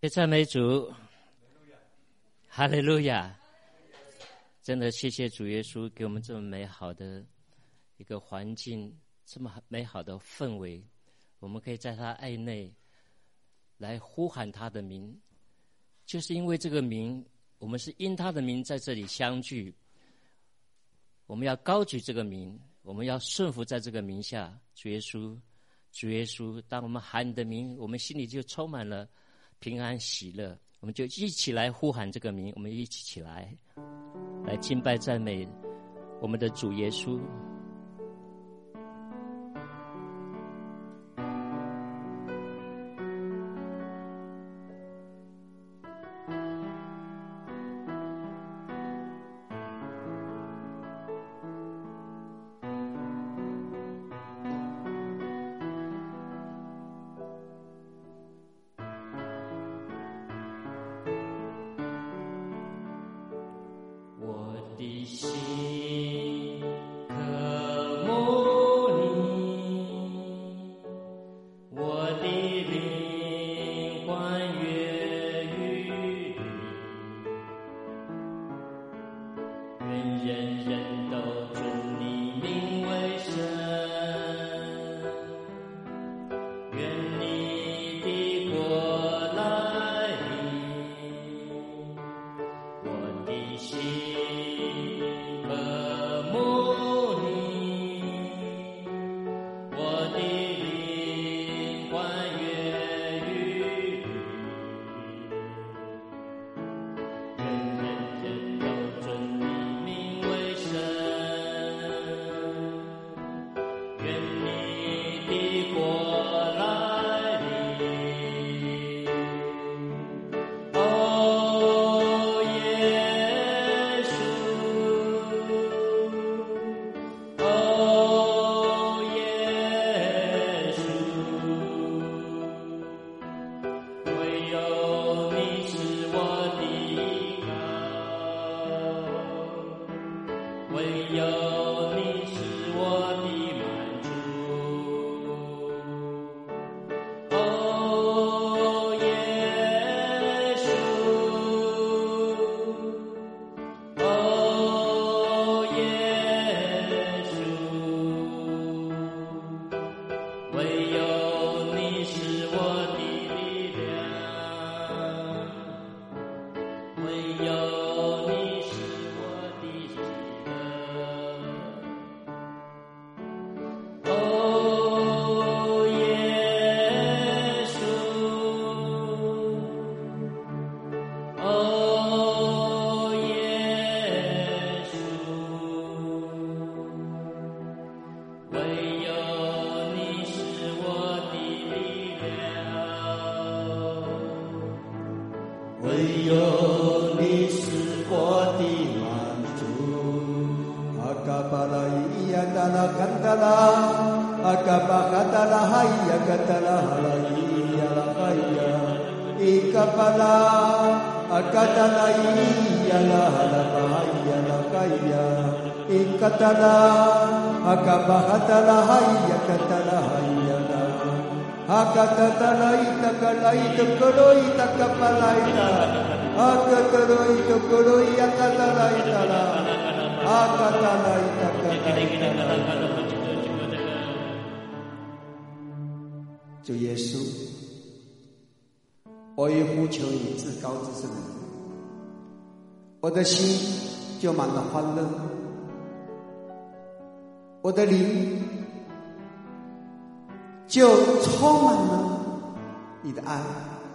赞美主，哈利路亚！真的谢谢主耶稣给我们这么美好的一个环境，这么美好的氛围，我们可以在他爱内来呼喊他的名。就是因为这个名，我们是因他的名在这里相聚，我们要高举这个名，我们要顺服在这个名下。主耶稣，主耶稣，当我们喊你的名，我们心里就充满了平安喜乐。我们就一起来呼喊这个名，我们一起起来敬拜赞美我们的主耶稣。 主耶稣，我已呼求你至高之圣名，我的心就满了欢乐，我的灵就充满了你的爱，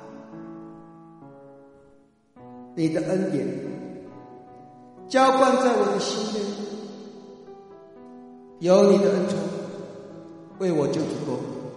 你的恩典浇灌在我的心内，有你的恩宠为我就足够，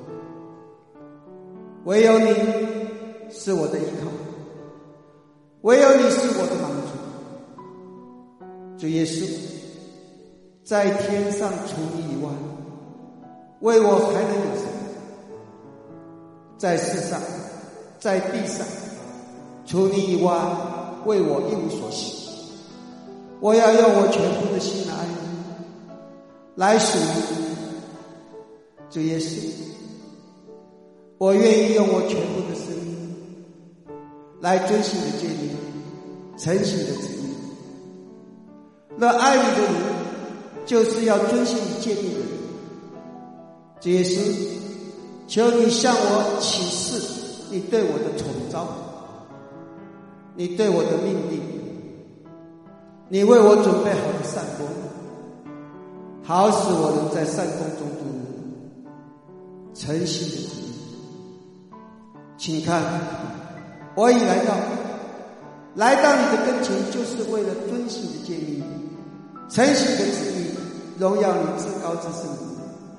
唯有你是我的依靠，唯有你是我的帮助。主耶稣，在天上除你以外，为我还能有谁？在世上，在地上，除你以外，为我一无所行。我要用我全部的心来爱你，来属你。主耶稣，我愿意用我全部的生命来遵行你的诫命，诚行你的旨意。那爱你的人，就是要遵行你诫命的人。主耶稣，求你向我启示你对我的宠召，你对我的命令，你为我准备好的善功，好使我能在善功中度日，诚心的旨意。请看，我已来到你的跟前，就是为了遵行你的诫命，诚行你的旨意，荣耀你至高之圣名。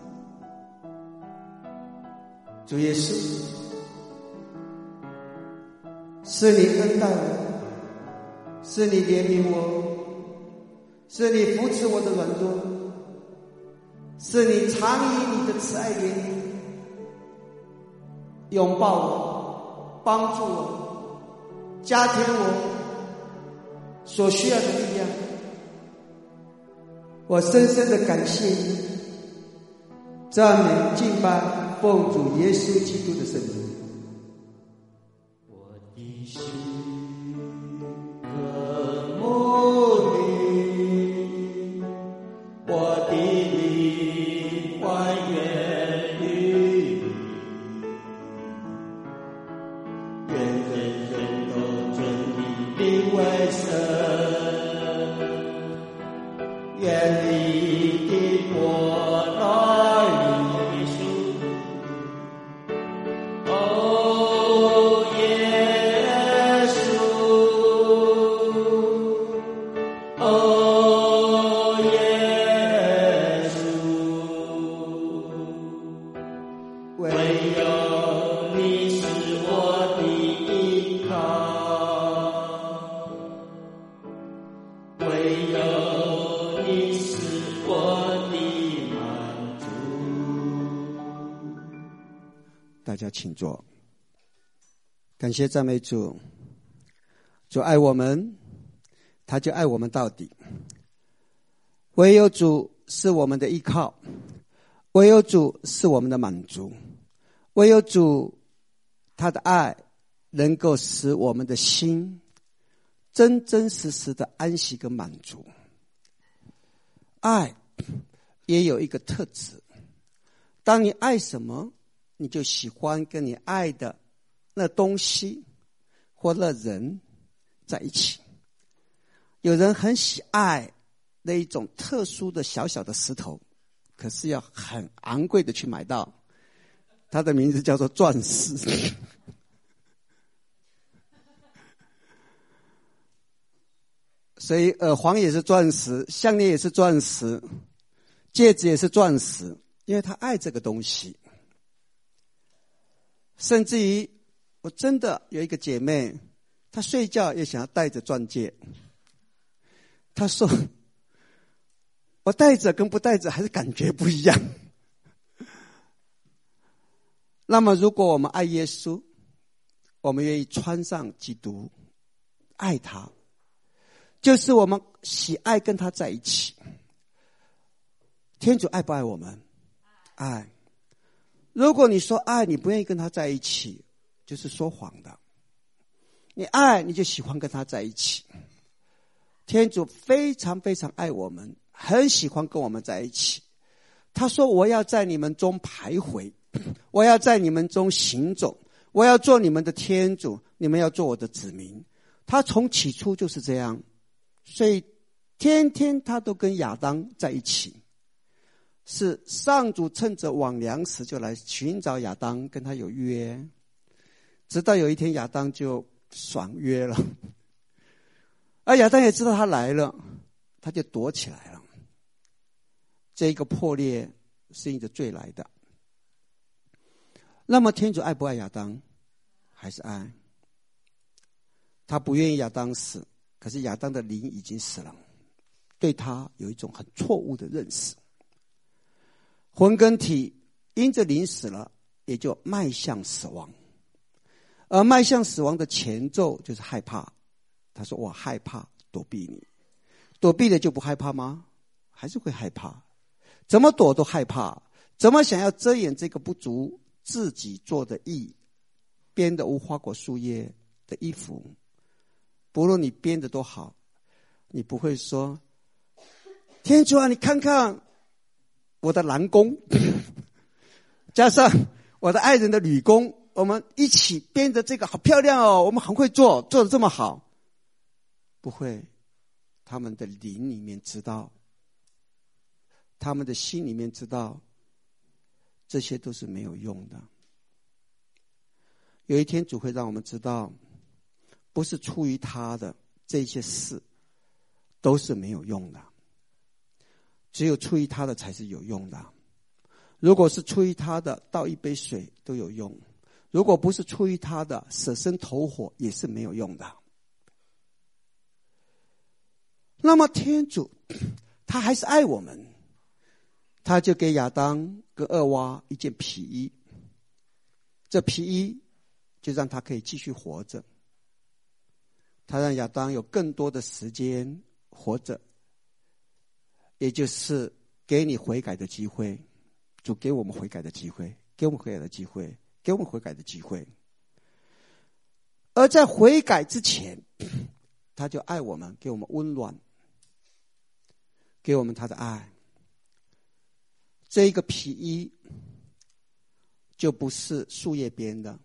主耶稣，是你恩待我，是你怜悯我，是你扶持我的软弱，是你常以你的慈爱怜悯拥抱我，帮助我，加添我所需要的力量。我深深的感谢你，赞美敬拜奉主耶稣基督的圣名。 我的心渴慕你，我的灵还愿于你，愿人人都尊你名为圣，愿你的国来临。 大家请坐。感谢赞美主，主爱我们，他就爱我们到底。唯有主是我们的依靠，唯有主是我们的满足，唯有主他的爱能够使我们的心真真实实的安息跟满足。爱也有一个特质，当你爱什么，你就喜欢跟你爱的那东西或那人在一起。有人很喜爱那一种特殊的小小的石头，可是要很昂贵的去买到，它的名字叫做钻石。所以耳环也是钻石，项链也是钻石，戒指也是钻石，因为他爱这个东西。甚至于我真的有一个姐妹，她睡觉也想要戴着钻戒。她说我戴着跟不戴着还是感觉不一样。那么如果我们爱耶稣，我们愿意穿上基督，爱他，就是我们喜爱跟他在一起。天主爱不爱我们？爱。如果你说爱，你不愿意跟他在一起，就是说谎的。你爱，你就喜欢跟他在一起。天主非常非常爱我们，很喜欢跟我们在一起。他说我要在你们中徘徊，我要在你们中行走，我要做你们的天主，你们要做我的子民。他从起初就是这样，所以天天他都跟亚当在一起。是上主趁着晚凉时就来寻找亚当，跟他有约，直到有一天亚当就爽约了，而亚当也知道他来了，他就躲起来了。这一个破裂是因着罪来的。那么天主爱不爱亚当？还是爱。他不愿意亚当死，可是亚当的灵已经死了，对他有一种很错误的认识。魂跟体因着灵死了，也就迈向死亡。而迈向死亡的前奏就是害怕。他说我害怕躲避你。躲避了就不害怕吗？还是会害怕。怎么躲都害怕，怎么想要遮掩这个不足，自己做的义，编的无花果树叶的衣服，不论你编得多好，你不会说，天主啊，你看看我的男工加上我的爱人的女工，我们一起编的这个好漂亮哦，我们很会做，做得这么好。不会，他们的灵里面知道，他们的心里面知道，这些都是没有用的。有一天主会让我们知道，不是出于他的这些事都是没有用的，只有出于他的才是有用的。如果是出于他的，倒一杯水都有用；如果不是出于他的，舍身投火也是没有用的。那么天主他还是爱我们，他就给亚当跟厄娃一件皮衣，这皮衣就让他可以继续活着，他让亚当有更多的时间活着，也就是给你悔改的机会。主给我们悔改的机会，给我们悔改的机会，给我们悔改的机会。而在悔改之前，他就爱我们，给我们温暖，给我们他的爱。这一个皮衣就不是树叶编的，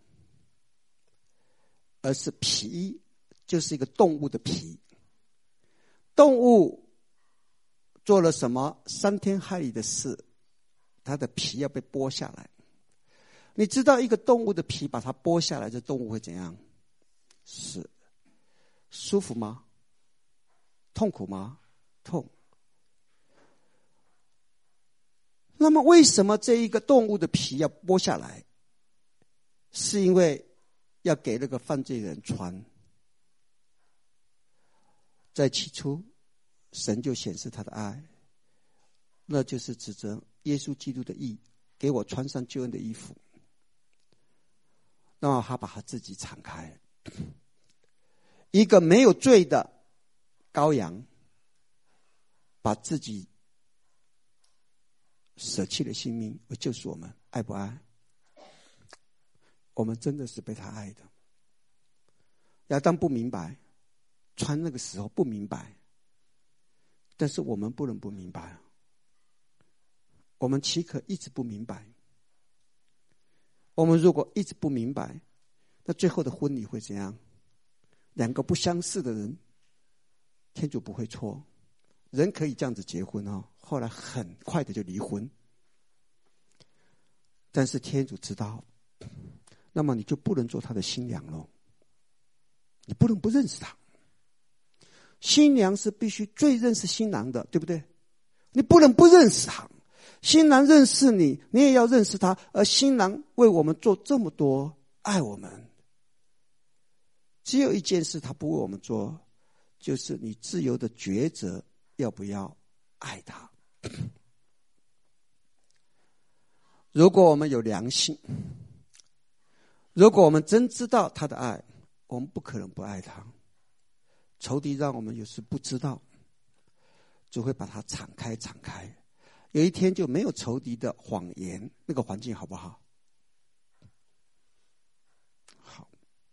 而是皮衣，就是一个动物的皮。动物做了什么伤天害理的事，它的皮要被剥下来。你知道一个动物的皮把它剥下来，这动物会怎样？是舒服吗？痛苦吗？痛。那么为什么这一个动物的皮要剥下来？是因为要给那个犯罪人穿。在起初神就显示他的爱，那就是指着耶稣基督的义，给我穿上救恩的衣服。那么他把他自己敞开，一个没有罪的羔羊，把自己舍弃了性命，而救赎我们，爱不爱？我们真的是被他爱的。亚当不明白，穿那个时候不明白，但是我们不能不明白。我们岂可一直不明白？我们如果一直不明白，那最后的婚礼会怎样？两个不相识的人，天主不会错。人可以这样子结婚哦，后来很快的就离婚。但是天主知道，那么你就不能做他的新娘了，你不能不认识他。新娘是必须最认识新郎的，对不对？你不能不认识他。新郎认识你，你也要认识他。而新郎为我们做这么多，爱我们，只有一件事他不为我们做，就是你自由的抉择要不要爱他。如果我们有良心，如果我们真知道他的爱，我们不可能不爱他。仇敌让我们有时不知道，就会把它敞开。有一天就没有仇敌的谎言，那个环境好不好？好。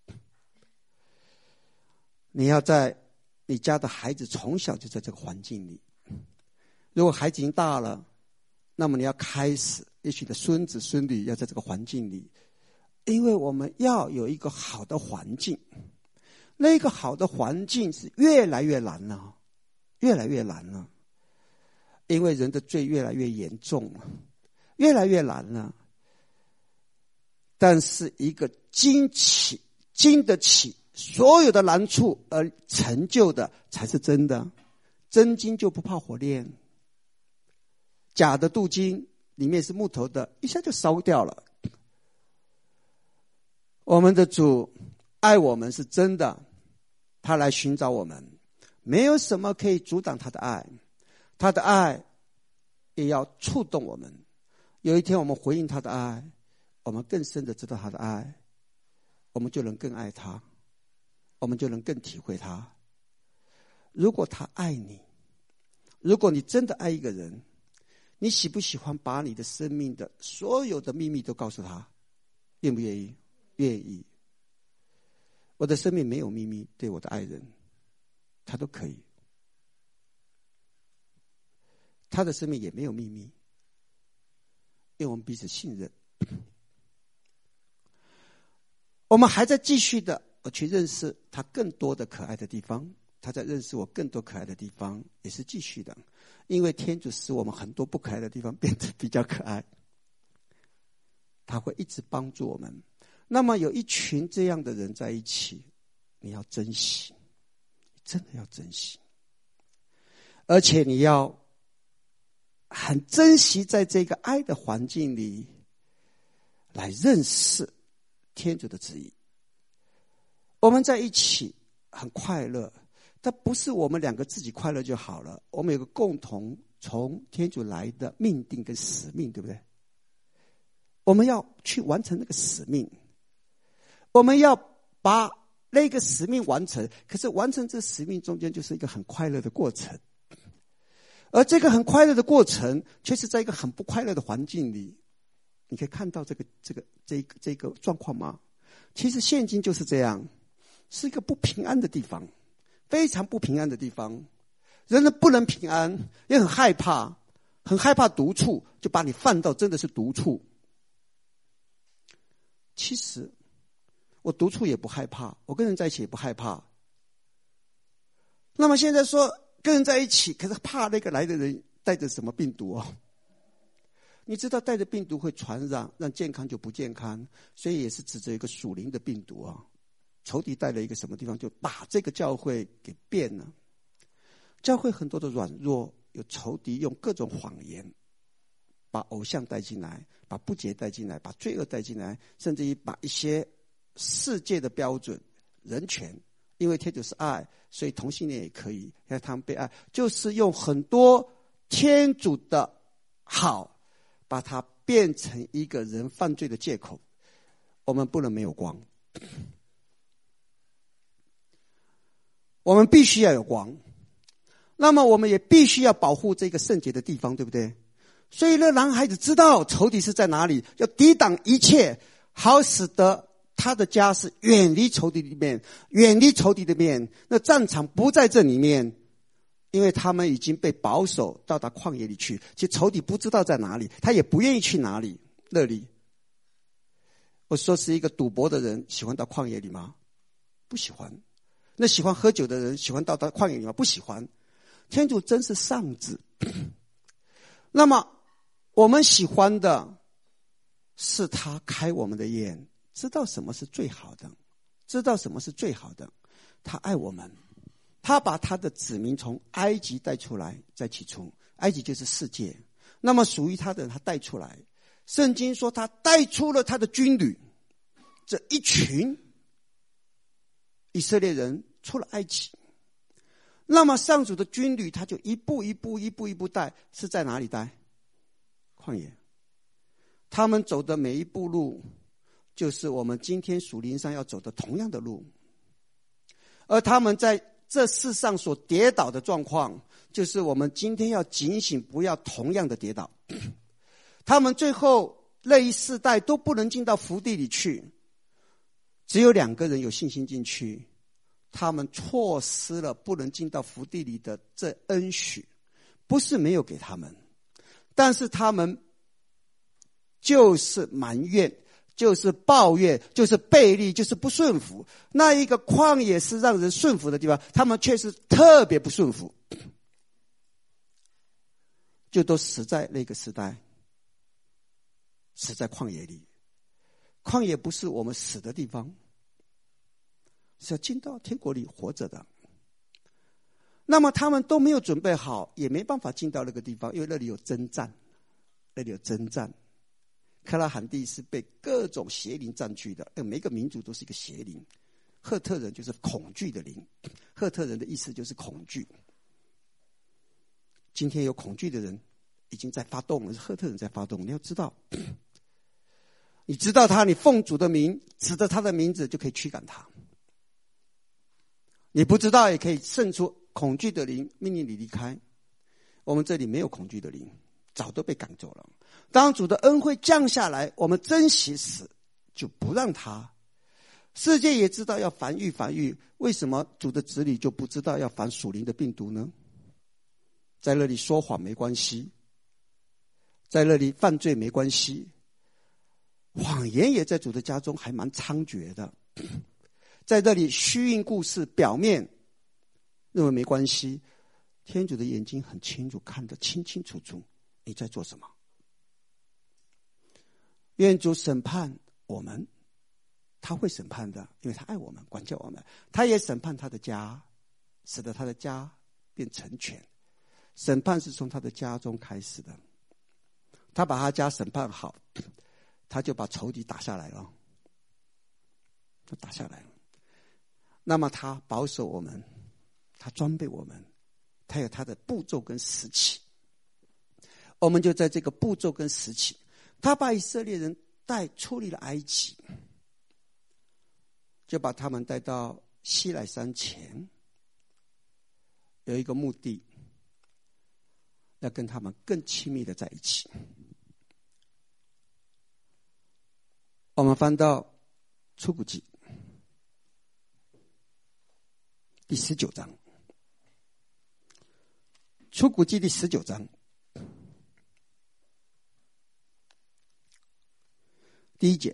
你要在你家的孩子从小就在这个环境里。如果孩子已经大了，那么你要开始，也许你的孙子孙女要在这个环境里，因为我们要有一个好的环境。那个好的环境是越来越难了，越来越难了。因为人的罪越来越严重了，越来越难了。但是一个经得起所有的难处而成就的才是真的。真金就不怕火炼，假的镀金里面是木头的，一下就烧掉了。我们的主爱我们是真的，他来寻找我们，没有什么可以阻挡他的爱。他的爱也要触动我们。有一天我们回应他的爱，我们更深的知道他的爱，我们就能更爱他，我们就能更体会他。如果他爱你，如果你真的爱一个人，你喜不喜欢把你的生命的所有的秘密都告诉他？愿不愿意？愿意。 我的生命没有秘密，对我的爱人，他都可以。他的生命也没有秘密，因为我们彼此信任。我们还在继续的去认识他更多的可爱的地方，他在认识我更多可爱的地方，也是继续的。因为天主使我们很多不可爱的地方变得比较可爱，他会一直帮助我们。那么有一群这样的人在一起，你要珍惜，真的要珍惜，而且你要很珍惜在这个爱的环境里来认识天主的旨意。我们在一起很快乐，但不是我们两个自己快乐就好了，我们有个共同从天主来的命定跟使命，对不对？我们要去完成那个使命，我们要把那个使命完成，可是完成这使命中间就是一个很快乐的过程，而这个很快乐的过程却是在一个很不快乐的环境里。你可以看到这个状况吗？其实现今就是这样，是一个不平安的地方，非常不平安的地方。人不能平安，也很害怕，很害怕独处，就把你放到真的是独处。其实我独处也不害怕，我跟人在一起也不害怕。那么现在说跟人在一起，可是怕那个来的人带着什么病毒哦？你知道带着病毒会传染，让健康就不健康，所以也是指着一个属灵的病毒啊。仇敌带了一个什么地方，就把这个教会给变了。教会很多的软弱，有仇敌用各种谎言，把偶像带进来，把不洁带进来，把罪恶带进来，甚至于把一些世界的标准、人权，因为天主是爱，所以同性恋也可以，让他们被爱，就是用很多天主的好，把它变成一个人犯罪的借口。我们不能没有光，我们必须要有光。那么我们也必须要保护这个圣洁的地方，对不对？所以那男孩子知道仇敌是在哪里，要抵挡一切，好使得他的家是远离仇敌里面，远离仇敌的面，那战场不在这里面，因为他们已经被保守到达旷野里去。其实仇敌不知道在哪里，他也不愿意去哪里那里。我说是一个赌博的人喜欢到旷野里吗？不喜欢。那喜欢喝酒的人喜欢到旷野里吗？不喜欢。天主真是上智。那么我们喜欢的是他开我们的眼，知道什么是最好的，知道什么是最好的。他爱我们，他把他的子民从埃及带出来，在起初埃及就是世界，那么属于他的人他带出来。圣经说他带出了他的军旅，这一群以色列人出了埃及。那么上主的军旅他就一步一步带，是在哪里带？旷野。他们走的每一步路，就是我们今天属灵上要走的同样的路。而他们在这世上所跌倒的状况，就是我们今天要警醒，不要同样的跌倒。他们最后那一世代都不能进到福地里去，只有2个人有信心进去，他们错失了不能进到福地里的这恩许，不是没有给他们，但是他们就是埋怨，就是抱怨，就是背逆，就是不顺服。那一个旷野是让人顺服的地方，他们却是特别不顺服，就都死在那个时代，死在旷野里。旷野不是我们死的地方，是要进到天国里活着的。那么他们都没有准备好，也没办法进到那个地方，因为那里有征战，那里有征战。克拉罕地是被各种邪灵占据的，每个民族都是一个邪灵。赫特人就是恐惧的灵，赫特人的意思就是恐惧。今天有恐惧的人已经在发动了，是赫特人在发动。你要知道，你知道他，你奉主的名指着他的名字就可以驱赶他。你不知道也可以胜出恐惧的灵，命令你离开。我们这里没有恐惧的灵，早都被赶走了。当主的恩惠降下来，我们珍惜时就不让他世界也知道要防御，为什么主的子女就不知道要防属灵的病毒呢？在那里说谎没关系，在那里犯罪没关系，谎言也在主的家中还蛮猖獗的。在这里虚应故事，表面认为没关系，天主的眼睛很清楚，看得清清楚楚你在做什么。愿主审判我们，他会审判的，因为他爱我们，管教我们。他也审判他的家，使得他的家变成全。审判是从他的家中开始的，他把他家审判好，他就把仇敌打下来了，他打下来了。那么他保守我们，他装备我们，他有他的步骤跟时期。我们就在这个步骤跟时期，他把以色列人带出离了埃及，就把他们带到西乃山前，有一个目的，要跟他们更亲密的在一起。我们翻到出谷记第19章，出谷记第19章第1节，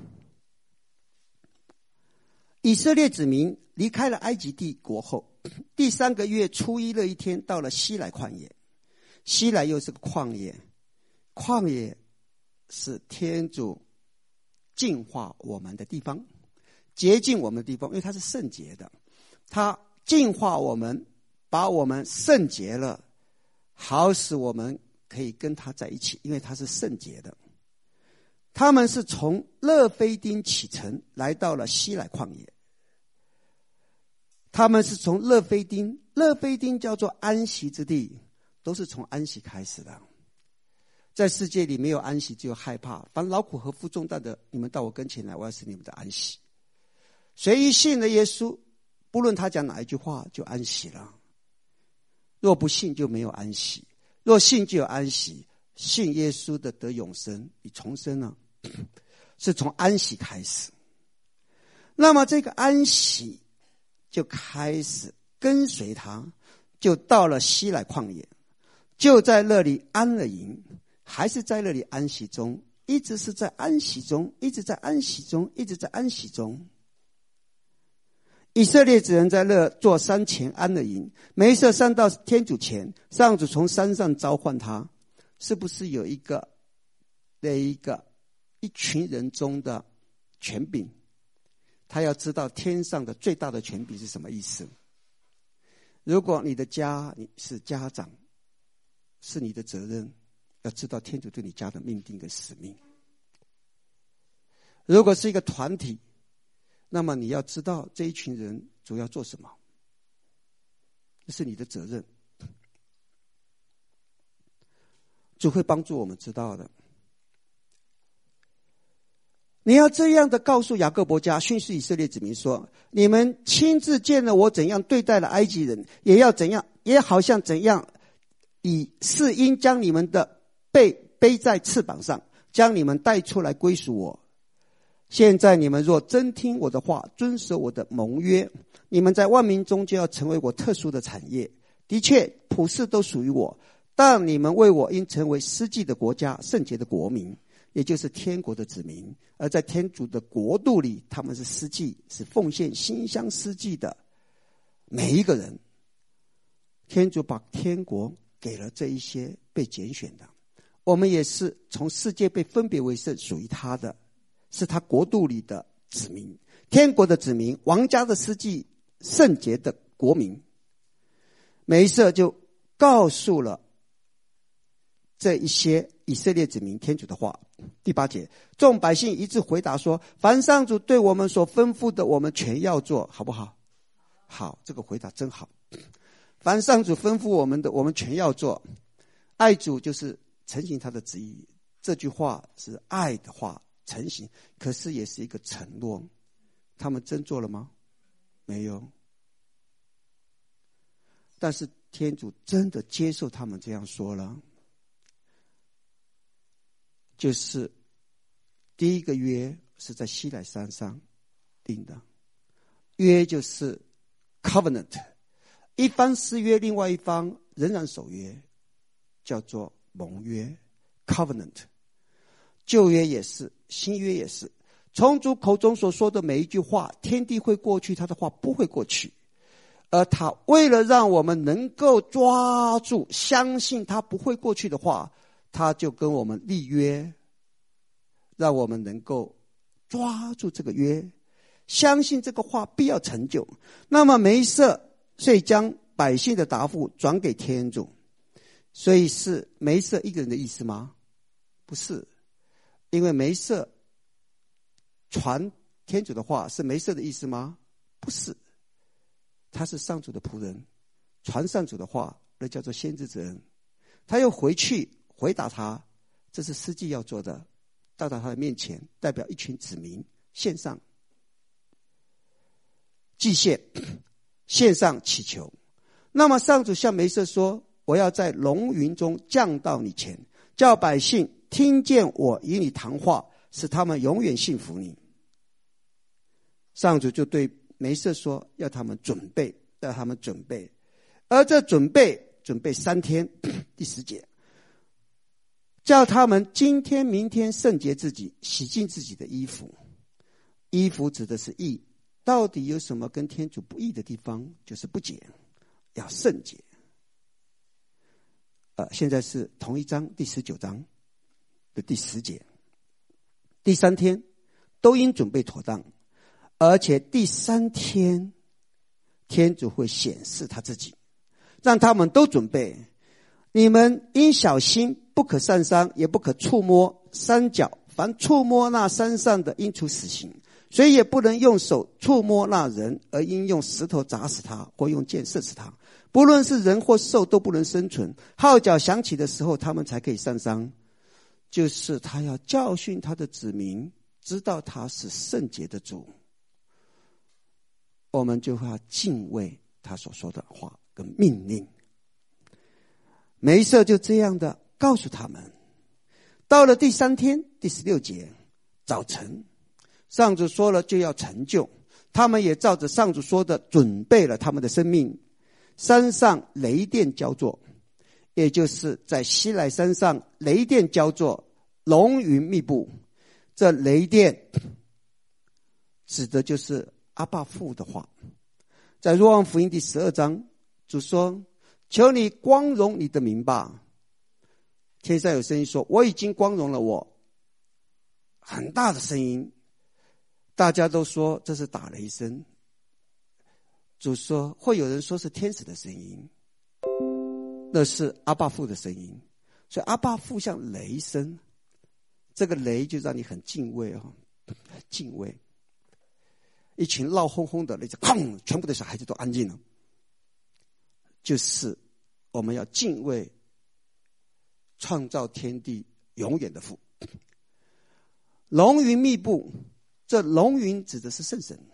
以色列子民离开了埃及帝国后，第3个月初1那一天，到了西乃旷野。西乃又是个旷野，旷野是天主净化我们的地方，洁净我们的地方，因为它是圣洁的。他净化我们，把我们圣洁了，好使我们可以跟他在一起，因为他是圣洁的。他们是从勒非丁启程，来到了西乃旷野。他们是从勒非丁叫做安息之地，都是从安息开始的。在世界里没有安息，只有害怕。凡劳苦和负重担的，你们到我跟前来，我要使你们的安息。谁一信了耶稣，不论他讲哪一句话，就安息了。若不信，就没有安息；若信，就有安息。信耶稣的得永生，你重生了，是从安息开始。那么这个安息就开始跟随他，就到了西乃旷野，就在那里安了营，还是在那里安息中，一直是在安息中，一直在安息中，一直在安息中。以色列子人在那座山前安了营，梅瑟上到天主前，上主从山上召唤他。是不是有一群人中的权柄？他要知道天上的最大的权柄是什么意思。如果你的家，你是家长，是你的责任，要知道天主对你家的命定跟使命。如果是一个团体，那么你要知道这一群人主要做什么，这是你的责任。主会帮助我们知道的。你要这样的告诉雅各伯家，训示以色列子民说：你们亲自见了我怎样对待了埃及人，也要怎样，也好像怎样，是应将你们的背在翅膀上，将你们带出来归属我。现在你们若真听我的话，遵守我的盟约，你们在万民中就要成为我特殊的产业。的确，普世都属于我，但你们为我应成为司祭的国家，圣洁的国民，也就是天国的子民。而在天主的国度里，他们是司祭，是奉献馨香司祭的每一个人。天主把天国给了这一些被拣选的，我们也是从世界被分别为圣，属于他的，是他国度里的子民，天国的子民，王家的司祭，圣洁的国民。梅瑟就告诉了这一些以色列子民天主的话。第8节，众百姓一致回答说：凡上主对我们所吩咐的，我们全要做，好不好？好，这个回答真好。凡上主吩咐我们的，我们全要做。爱主就是承行他的旨意，这句话是爱的话，承行，可是也是一个承诺。他们真做了吗？没有。但是天主真的接受他们这样说了。就是第一个约是在西乃山上定的。约就是 covenant， 一方失约，另外一方仍然守约，叫做盟约 covenant。 旧约也是，新约也是。从主口中所说的每一句话，天地会过去，他的话不会过去。而他为了让我们能够抓住相信他不会过去的话，他就跟我们立约，让我们能够抓住这个约，相信这个话必要成就。那么梅瑟遂将百姓的答复转给天主。所以是梅瑟一个人的意思吗？不是，因为梅瑟传天主的话是梅瑟的意思吗？不是，他是上主的仆人，传上主的话，那叫做先知之恩。他又回去回答他，这是司祭要做的，到达他的面前，代表一群子民献上祭献，献上祈求。那么上主向梅瑟说，我要在龙云中降到你前，叫百姓听见我与你谈话，使他们永远信服你。上主就对梅瑟说，要他们准备，让他们准备。而这准备3天，第10节，叫他们今天明天圣洁自己，洗净自己的衣服。衣服指的是义，到底有什么跟天主不义的地方？就是不洁，要圣洁。现在是同一章第19章的第10节。第3天都应准备妥当，而且第3天天主会显示他自己，让他们都准备。你们应小心，不可擅伤，也不可触摸山脚，凡触摸那山上的应处死刑。谁也不能用手触摸那人，而应用石头砸死他，或用箭射死他。不论是人或兽都不能生存，号角响起的时候他们才可以上山。就是他要教训他的子民，知道他是圣洁的主，我们就要敬畏他所说的话跟命令。梅瑟就这样的告诉他们。到了第3天第16节早晨，上主说了就要成就，他们也照着上主说的准备了他们的生命。山上雷电交作，也就是在西乃山上雷电交作，龙云密布。这雷电指的就是阿爸父的话。在若望福音第12章，主说，求你光荣你的名吧。天上有声音说，我已经光荣了我。很大的声音，大家都说这是打雷声。主说，会有人说是天使的声音，那是阿爸父的声音。所以阿爸父像雷声，这个雷就让你很敬畏哦，很敬畏。一群闹哄哄的雷子，砰，全部的小孩子都安静了。就是我们要敬畏创造天地永远的父。龙云密布，这龙云指的是圣神。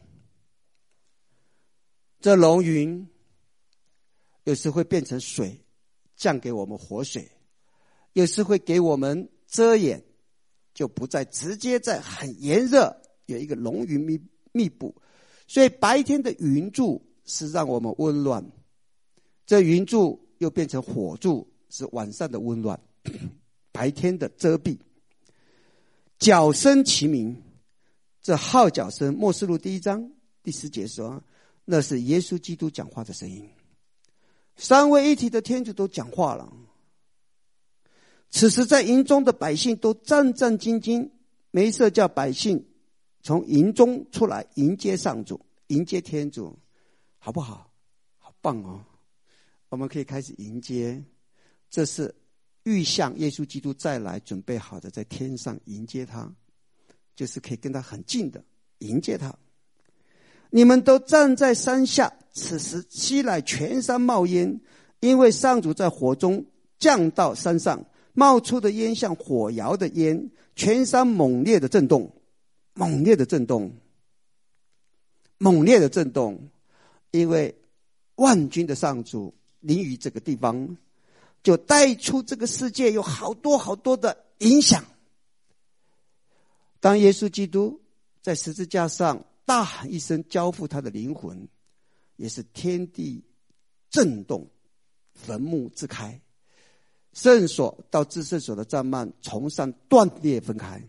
这龙云有时会变成水，降给我们活水，有时会给我们遮掩，就不再直接在很炎热，有一个龙云密布。所以白天的云柱是让我们温暖，这云柱又变成火柱，是晚上的温暖，白天的遮蔽。角声齐鸣，这号角声，默示录第1章第10节说，那是耶稣基督讲话的声音。三位一体的天主都讲话了。此时在营中的百姓都战战兢兢，梅瑟叫百姓从营中出来迎接上主，迎接天主，好不好？好棒哦！我们可以开始迎接，这是预象耶稣基督再来准备好的，在天上迎接他，就是可以跟他很近的迎接他。你们都站在山下，此时西乃全山冒烟，因为上主在火中降到山上，冒出的烟像火窑的烟，全山猛烈的震动，猛烈的震动，猛烈的震动，因为万军的上主临于这个地方，就带出这个世界有好多好多的影响。当耶稣基督在十字架上大喊一声，交付他的灵魂，也是天地震动，坟墓自开，圣所到至圣所的帐幔从上断裂分开。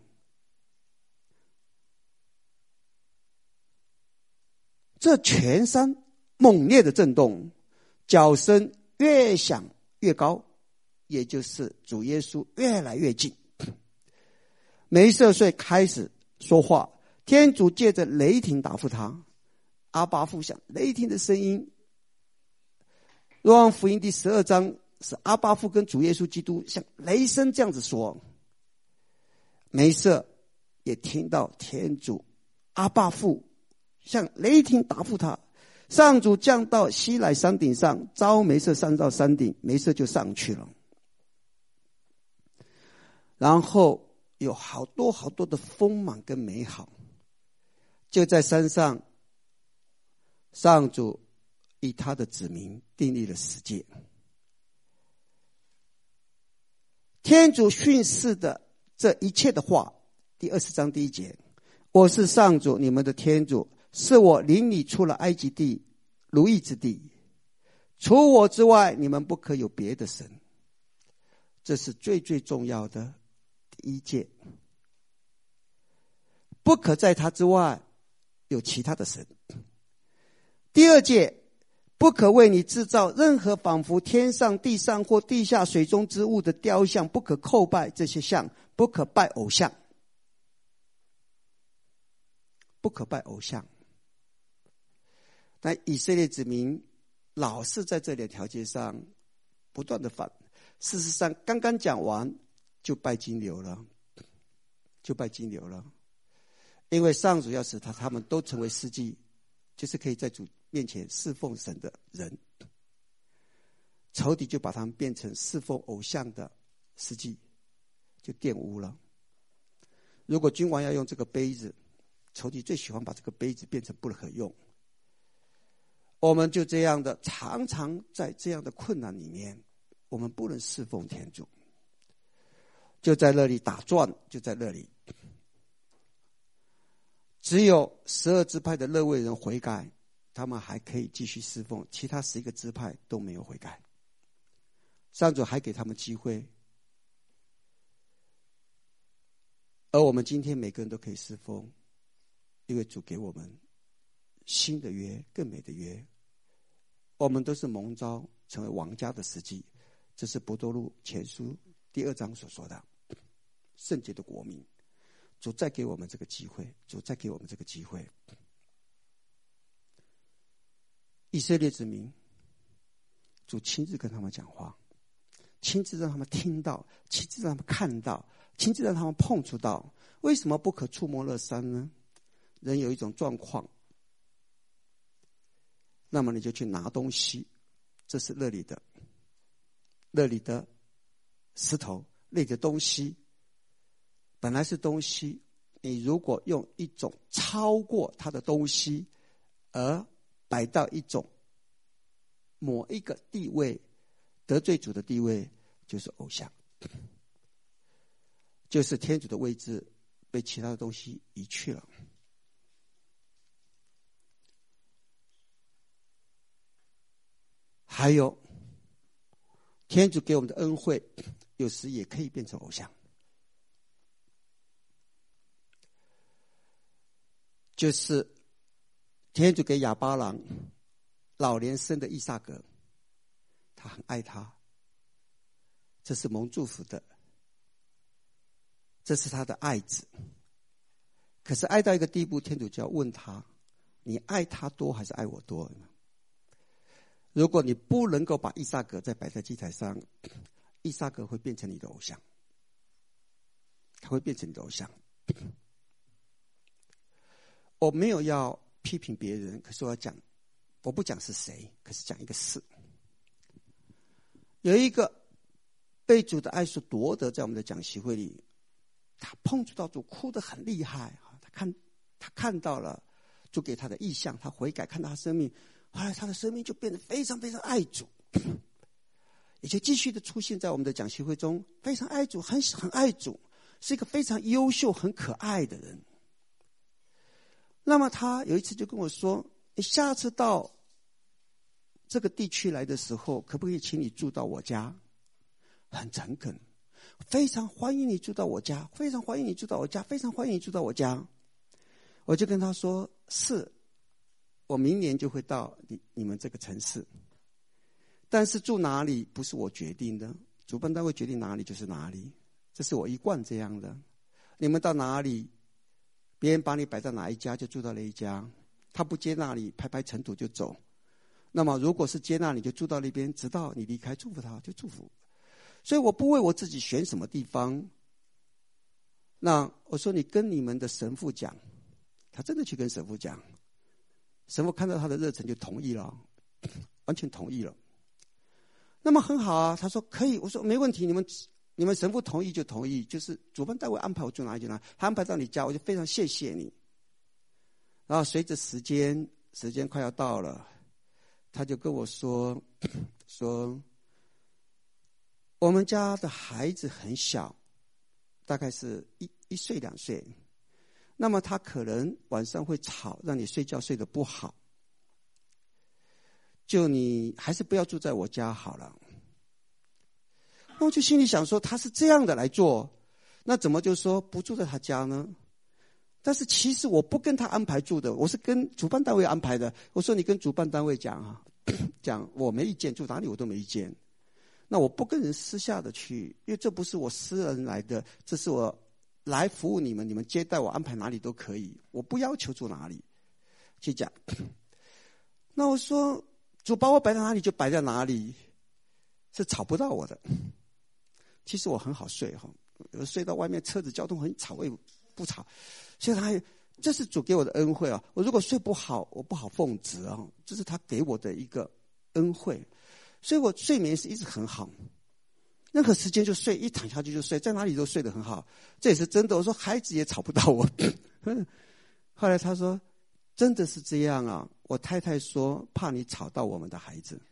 这全山猛烈的震动，脚声越响越高，也就是主耶稣越来越近。梅瑟岁开始说话，天主借着雷霆答复他。阿爸父响雷霆的声音。若望福音第12章是阿爸父跟主耶稣基督像雷声这样子说。梅瑟也听到天主阿爸父像雷霆答复他。上主降到西乃山顶上，召梅瑟上到山顶，梅瑟就上去了。然后有好多好多的丰满跟美好，就在山上，上主以他的子民订立了十诫。天主训示的这一切的话，第20章第1节，我是上主你们的天主，是我领你出了埃及地如意之地，除我之外你们不可有别的神。这是最最重要的第一诫，不可在他之外有其他的神。第二诫，不可为你制造任何仿佛天上地上或地下水中之物的雕像，不可叩拜这些像，不可拜偶像，不可拜偶像。但以色列子民老是在这两条街上不断的犯，事实上刚刚讲完就拜金牛了，因为上主要使他们都成为司祭，就是可以在主面前侍奉神的人，仇敌就把他们变成侍奉偶像的司祭，就玷污了。如果君王要用这个杯子，仇敌最喜欢把这个杯子变成不可用。我们就这样的常常在这样的困难里面，我们不能侍奉天主，就在那里打转，就在那里。只有12支派的勒未人悔改，他们还可以继续侍奉，其他11个支派都没有悔改。上主还给他们机会，而我们今天每个人都可以侍奉，因为主给我们新的约，更美的约。我们都是蒙召成为王家的司祭，这是伯多禄前书第2章所说的圣洁的国民。主再给我们这个机会，以色列子民，主亲自跟他们讲话，亲自让他们听到，亲自让他们看到，亲自让他们碰触到。为什么不可触摸那山呢？人有一种状况，那么你就去拿东西，这是那里的石头，那里的东西本来是东西，你如果用一种超过它的东西而摆到一种某一个地位，得罪主的地位，就是偶像，就是天主的位置被其他的东西移去了。还有天主给我们的恩惠，有时也可以变成偶像。就是天主给亚巴郎老年生的以撒格，他很爱他，这是蒙祝福的，这是他的爱子。可是爱到一个地步，天主就要问他，你爱他多还是爱我多呢？如果你不能够把以撒格再摆在祭台上，以撒格会变成你的偶像，他会变成你的偶像。我没有要批评别人，可是我不讲是谁，可是讲一个事。有一个被主的爱所夺得，在我们的讲习会里，他碰触到主，哭得很厉害。他看到了主给他的意象，他悔改，看到他生命，后来他的生命就变得非常非常爱主，也就继续的出现在我们的讲习会中，非常爱主，很爱主，是一个非常优秀、很可爱的人。 那么他有一次就跟我说，你下次到这个地区来的时候，可不可以请你住到我家？很诚恳，非常欢迎你住到我家，非常欢迎你住到我家，非常欢迎你住到我家。我就跟他说，是，我明年就会到你们这个城市，但是住哪里不是我决定的，主办单位决定哪里就是哪里，这是我一贯这样的。你们到哪里，别人把你摆在哪一家就住到那一家，他不接纳你，拍拍尘土就走。那么如果是接纳你，就住到那边，直到你离开，祝福他就祝福。所以我不为我自己选什么地方。那我说你跟你们的神父讲，他真的去跟神父讲，神父看到他的热忱就同意了，完全同意了。那么很好啊，他说可以，我说没问题，你们神父同意就同意，就是主办单位安排我住哪里就哪里，他安排到你家，我就非常谢谢你。然后随着时间快要到了，他就跟我说我们家的孩子很小，大概是一岁2岁，那么他可能晚上会吵，让你睡觉睡得不好，就你还是不要住在我家好了。那我就心里想说，他是这样的来做，那怎么就说不住在他家呢？但是其实我不跟他安排住的，我是跟主办单位安排的。我说你跟主办单位讲啊，讲我没意见，住哪里我都没意见。那我不跟人私下的去，因为这不是我私人来的，这是我来服务你们，你们接待我安排哪里都可以，我不要求住哪里去讲。那我说主把我摆在哪里就摆在哪里，是吵不到我的。其实我很好睡哈，睡到外面车子交通很吵，我也不吵。所以这是主给我的恩惠啊！我如果睡不好，我不好奉旨啊，这是他给我的一个恩惠。所以我睡眠是一直很好，任何时间就睡，一躺下去就睡，在哪里都睡得很好，这也是真的。我说孩子也吵不到我。后来他说真的是这样啊，我太太说怕你吵到我们的孩子。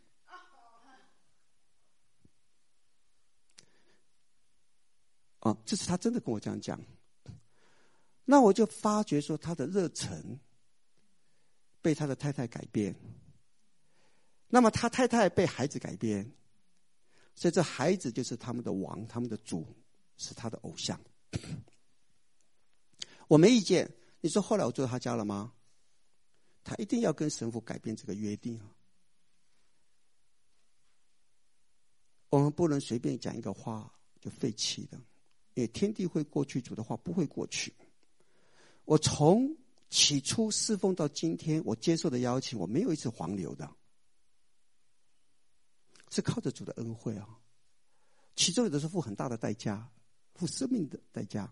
这是他真的跟我这样讲。那我就发觉说他的热忱被他的太太改变，那么他太太被孩子改变，所以这孩子就是他们的王，他们的主，是他的偶像。我没意见。你说后来我住到他家了吗？他一定要跟神父改变这个约定啊。我们不能随便讲一个话就废弃的，因为天地会过去，主的话不会过去。我从起初侍奉到今天，我接受的邀请，我没有一次黄流的，是靠着主的恩惠啊。其中有的是付很大的代价，付生命的代价。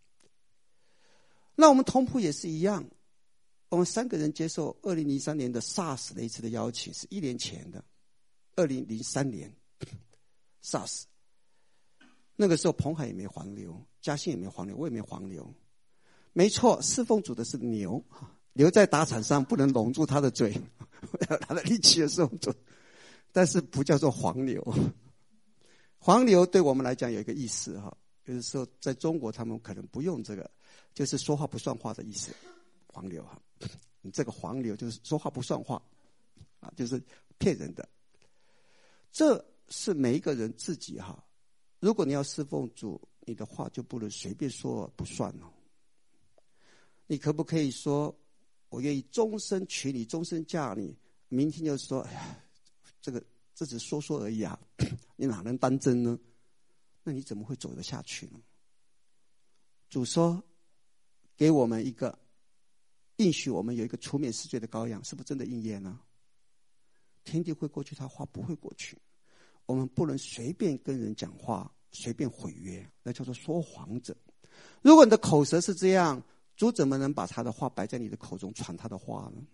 那我们同仆也是一样，我们3个人接受2003年的 SARS 的一次的邀请，是1年前的2003年 SARS。那个时候澎海也没黄流，嘉兴也没黄流，我也没黄流。没错，侍奉主的是牛，牛在打场上不能拢住他的嘴，要他的力气的侍奉主，但是不叫做黄牛。黄牛对我们来讲有一个意思哈，有的时候在中国他们可能不用这个，就是说话不算话的意思。黄牛哈，你这个黄牛就是说话不算话啊，就是骗人的。这是每一个人自己哈，如果你要侍奉主，你的话就不能随便说不算哦。你可不可以说我愿意终身娶你，终身嫁你，明天就说哎呀，这只说说而已啊，你哪能当真呢？那你怎么会走得下去呢？主说给我们一个应许，我们有一个除免世罪的羔羊，是不是真的应验呢？天地会过去，他话不会过去。我们不能随便跟人讲话，随便毁约，那叫做说谎者。如果你的口舌是这样，主怎么能把他的话摆在你的口中，传他的话呢？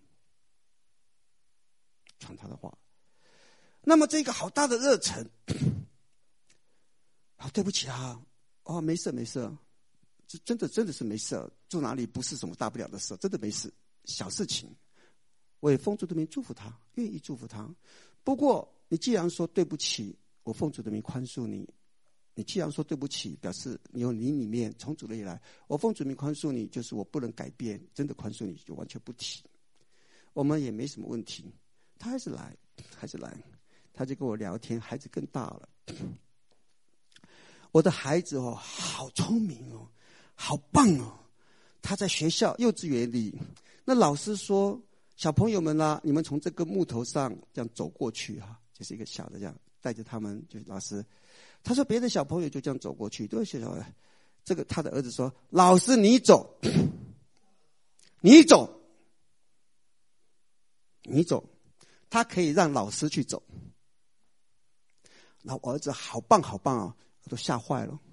传他的话。那么这个好大的热忱，对不起啊，没事没事，这真的是没事，住哪里不是什么大不了的事，真的没事，小事情。我也奉主的名祝福他，愿意祝福他。不过你既然说对不起，我奉主的名宽恕你， 你既然说对不起，表示你有你里面从主的以来，我奉主名宽恕你，就是我不能改变，真的宽恕你，就完全不提。我们也没什么问题。他还是来，他就跟我聊天，孩子更大了。我的孩子哦，好聪明哦，好棒哦。他在学校幼稚园里，那老师说，小朋友们啦，你们从这个木头上这样走过去哈，就是一个小的这样带着他们，就是老师。他说别的小朋友就这样走过去，对小孩，这个他的儿子说，老师你走，你走，你走，他可以让老师去走。那我儿子好棒好棒啊，我都吓坏了。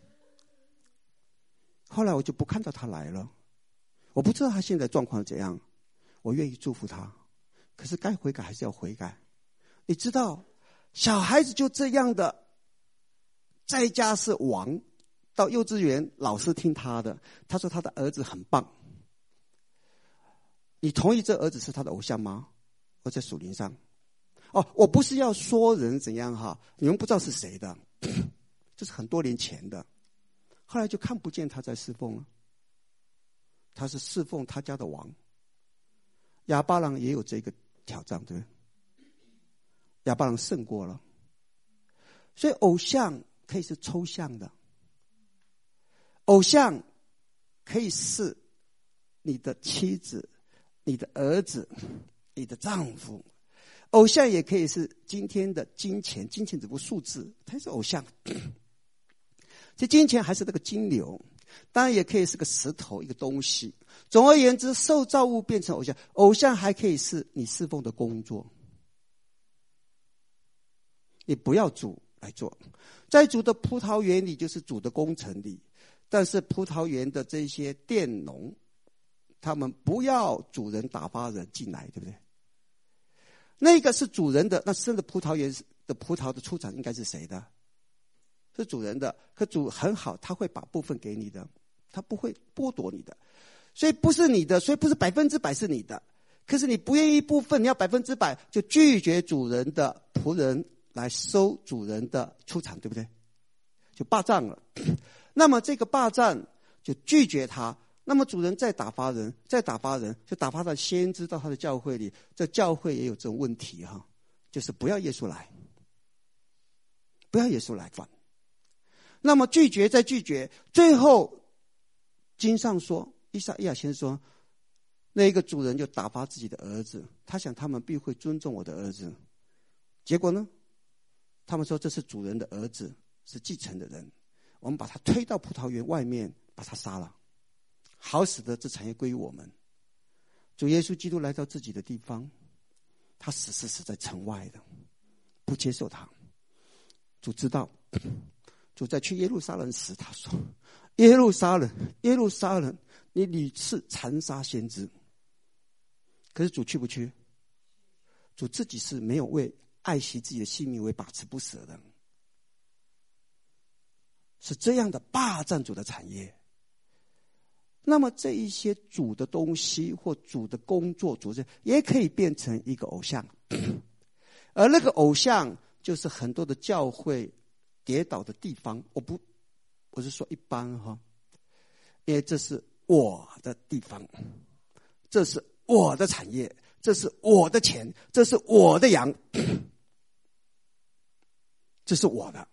后来我就不看到他来了，我不知道他现在状况怎样，我愿意祝福他，可是该悔改还是要悔改。你知道，小孩子就这样的，在家是王，到幼稚园老师听他的，他说他的儿子很棒。你同意这儿子是他的偶像吗？我在属灵上，我不是要说人怎样哈，你们不知道是谁的，这是很多年前的。后来就看不见他在侍奉了，他是侍奉他家的王。亚巴郎也有这个挑战，对不对？亚巴郎胜过了。所以偶像可以是抽象的，偶像可以是你的妻子、你的儿子、你的丈夫，偶像也可以是今天的金钱，金钱只不过数字，它是偶像。这金钱还是那个金流，当然也可以是个石头，一个东西。总而言之，受造物变成偶像，偶像还可以是你侍奉的工作。你不要主来做，在主的葡萄园里就是主的工程里，但是葡萄园的这些佃农，他们不要主人打发人进来，对不对？那个是主人的，那生的葡萄园的葡萄的出产应该是谁的？是主人的，可主很好，他会把部分给你的，他不会剥夺你的，所以不是你的，所以不是100%是你的。可是你不愿意部分，你要100%，就拒绝主人的仆人来收主人的出产，对不对？就霸占了。那么这个霸占就拒绝他，那么主人再打发人，就打发到先知到他的教会里，这教会也有这种问题哈，就是不要耶稣来，不要耶稣来犯。那么拒绝再拒绝，最后经上说，以赛亚先说，那一个主人就打发自己的儿子，他想他们必会尊重我的儿子。结果呢，他们说这是主人的儿子，是继承的人，我们把他推到葡萄园外面，把他杀了，好使得这产业归于我们。主耶稣基督来到自己的地方，他死在城外的，不接受他。主知道，主在去耶路撒冷时，他说：“耶路撒冷，耶路撒冷，你屡次残杀先知。”可是主去不去？主自己是没有为爱惜自己的性命为把持不舍的，是这样的霸占主的产业。那么这一些主的东西或主的工作，主这也可以变成一个偶像，而那个偶像就是很多的教会跌倒的地方。我是说一般哈，因为这是我的地方，这是我的产业，这是我的钱，这是我的羊，这是我的。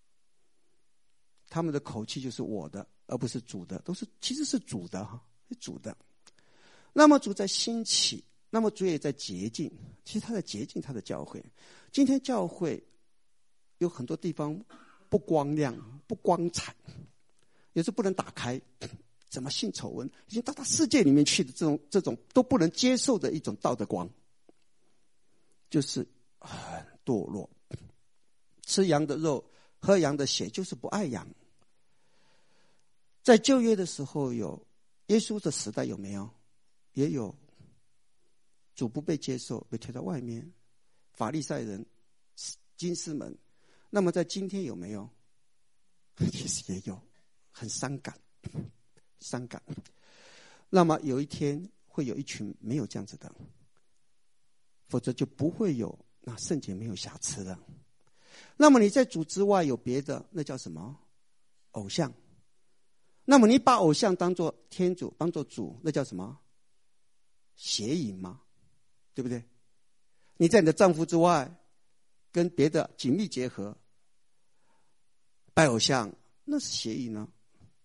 他们的口气就是我的，而不是主的，其实是主的哈，是主的。那么主在兴起，那么主也在洁净，其实他在洁净他的教会。今天教会有很多地方不光亮、不光彩，也是不能打开，怎么性丑闻，已经到他世界里面去的这种都不能接受的一种道德光，就是很堕落。吃羊的肉，喝羊的血，就是不爱羊。在旧约的时候有，耶稣的时代有没有？也有。主不被接受，被推到外面，法利赛人、经师们。那么在今天有没有？其实也有，很伤感，伤感。那么有一天会有一群没有这样子的，否则就不会有那圣洁没有瑕疵的。 那么你在主之外有别的，那叫什么？偶像。那么你把偶像当作天主，当作主，那叫什么？邪淫吗？对不对？你在你的丈夫之外跟别的紧密结合，拜偶像，那是邪淫呢？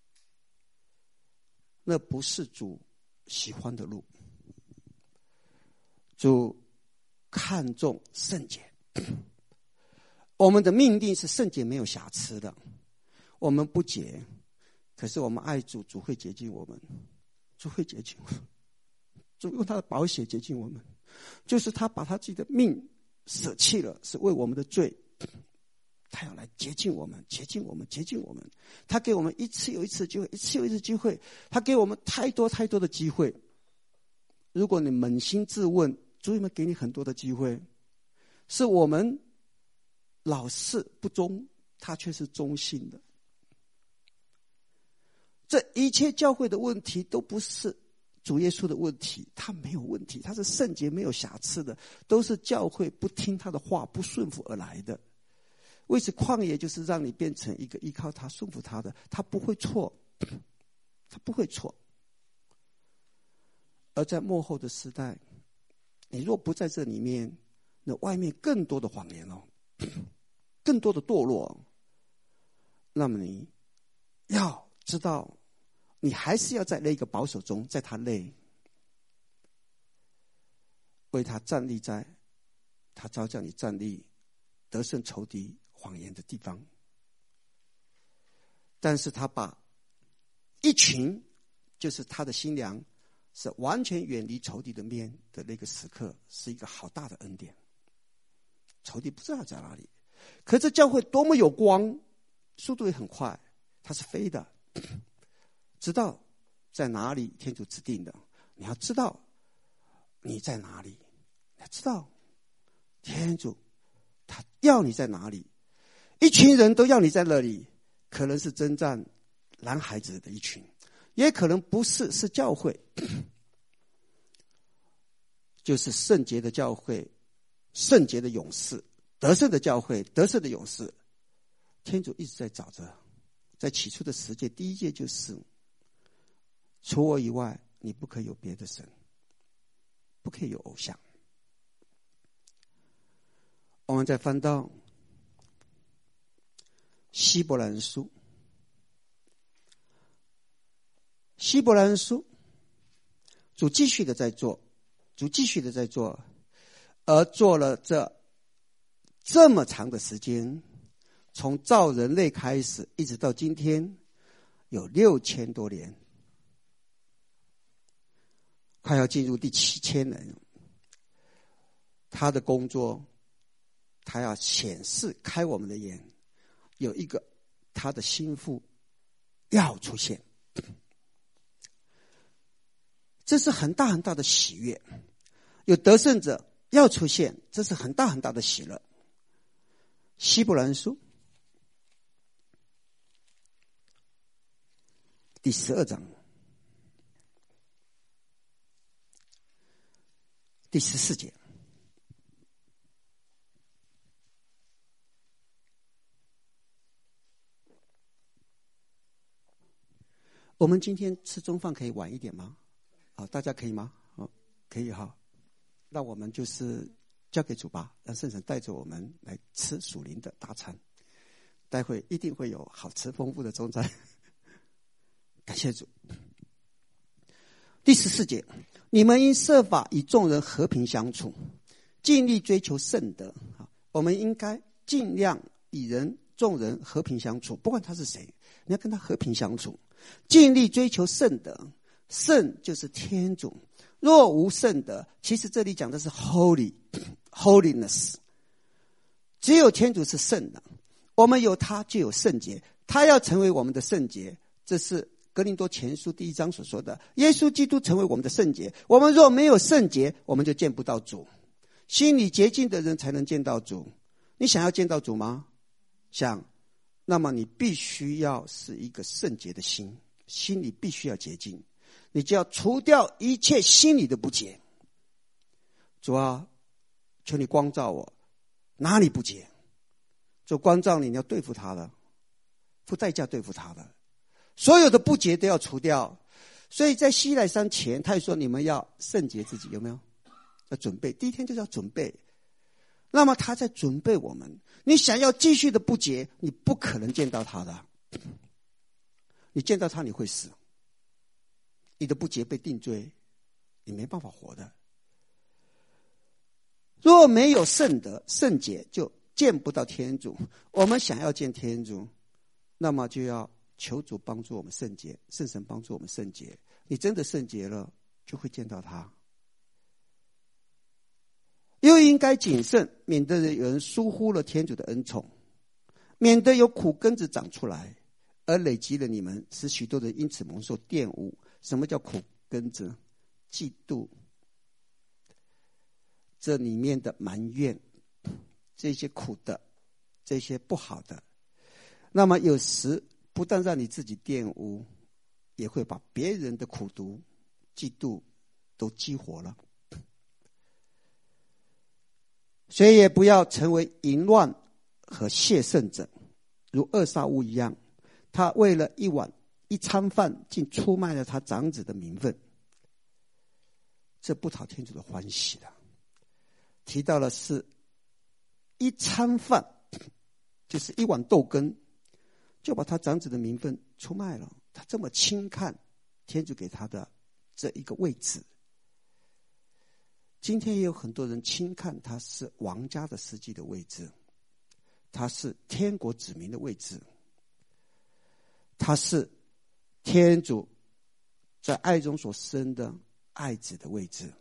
那不是主喜欢的路。主看重圣洁，我们的命定是圣洁没有瑕疵的。我们不洁，可是我们爱主，主会洁净我们，主会洁净我们，主用他的宝血洁净我们，就是他把他自己的命舍弃了，是为我们的罪，他要来洁净我们，洁净我们，洁净我们。他给我们一次又一次机会，一次又一次机会，他给我们太多太多的机会。如果你扪心自问，主有没有给你很多的机会？是我们老是不忠，他却是忠信的。这一切教会的问题都不是主耶稣的问题，他没有问题，他是圣洁没有瑕疵的，都是教会不听他的话，不顺服而来的。为此旷野就是让你变成一个依靠他顺服他的，他不会错，他不会错。而在末后的时代，你若不在这里面，那外面更多的谎言哦，更多的堕落，那么你要知道，你还是要在那个保守中，在他内，为他站立在他召叫你站立得胜仇敌谎言的地方。但是他把一群，就是他的新娘，是完全远离仇敌的面的那个时刻，是一个好大的恩典。仇敌不知道在哪里，可是教会多么有光，速度也很快，它是飞的，知道在哪里，天主指定的。你要知道你在哪里，你要知道天主他要你在哪里。一群人都要你在那里，可能是征战男孩子的一群，也可能不是，是教会，就是圣洁的教会，圣洁的勇士，得胜的教会，得胜的勇士。天主一直在找着，在起初的10诫，第1诫就是除我以外你不可以有别的神，不可以有偶像。我们再翻到希伯来人书，希伯来人书，主继续的在做，主继续的在做，而做了这么长的时间，从造人类开始一直到今天有6000多年，快要进入第7000年。他的工作，他要显示开我们的眼，有一个他的心腹要出现，这是很大很大的喜悦。有得胜者要出现，这是很大很大的喜乐。希伯来人书第12章第14节，我们今天吃中饭可以晚一点吗？大家可以吗？可以哈。那我们就是交给主吧，让圣神带着我们来吃属灵的大餐。待会一定会有好吃丰富的中餐。感谢主。第14节，你们应设法与众人和平相处，尽力追求圣德。我们应该尽量与众人和平相处，不管他是谁，你要跟他和平相处，尽力追求圣德。圣就是天主，若无圣德，其实这里讲的是 holiness， 只有天主是圣的，我们有他就有圣洁，他要成为我们的圣洁，这是哥林多前书第1章所说的，耶稣基督成为我们的圣洁。我们若没有圣洁，我们就见不到主。心里洁净的人才能见到主。你想要见到主吗？想，那么你必须要是一个圣洁的心，心里必须要洁净，你就要除掉一切心里的不洁。主啊，求你光照我，哪里不洁？ 主光照你，你要对付他的，付代价对付他的，所有的不洁都要除掉。所以在西奈山前，他也说你们要圣洁自己，有没有？要准备，第一天就是要准备。那么他在准备我们，你想要继续的不洁，你不可能见到他的，你见到他你会死，你的不洁被定罪，你没办法活的。若没有圣德圣洁，就见不到天主。我们想要见天主，那么就要求主帮助我们圣洁，圣神帮助我们圣洁。你真的圣洁了，就会见到他。又应该谨慎，免得有人疏忽了天主的恩宠，免得有苦根子长出来，而累积了你们，使许多人因此蒙受玷污。什么叫苦根子？嫉妒，这里面的埋怨，这些苦的，这些不好的，那么有时不但让你自己玷污，也会把别人的苦毒、嫉妒都激活了。所以也不要成为淫乱和亵圣者，如恶撒乌一样，他为了一餐饭，竟出卖了他长子的名分，这不讨天主的欢喜的。提到了是一餐饭，就是一碗豆羹，就把他长子的名分出卖了。他这么轻看天主给他的这一个位置。今天也有很多人轻看他是王家的司机的位置，他是天国子民的位置，他是天主在爱中所生的爱子的位置。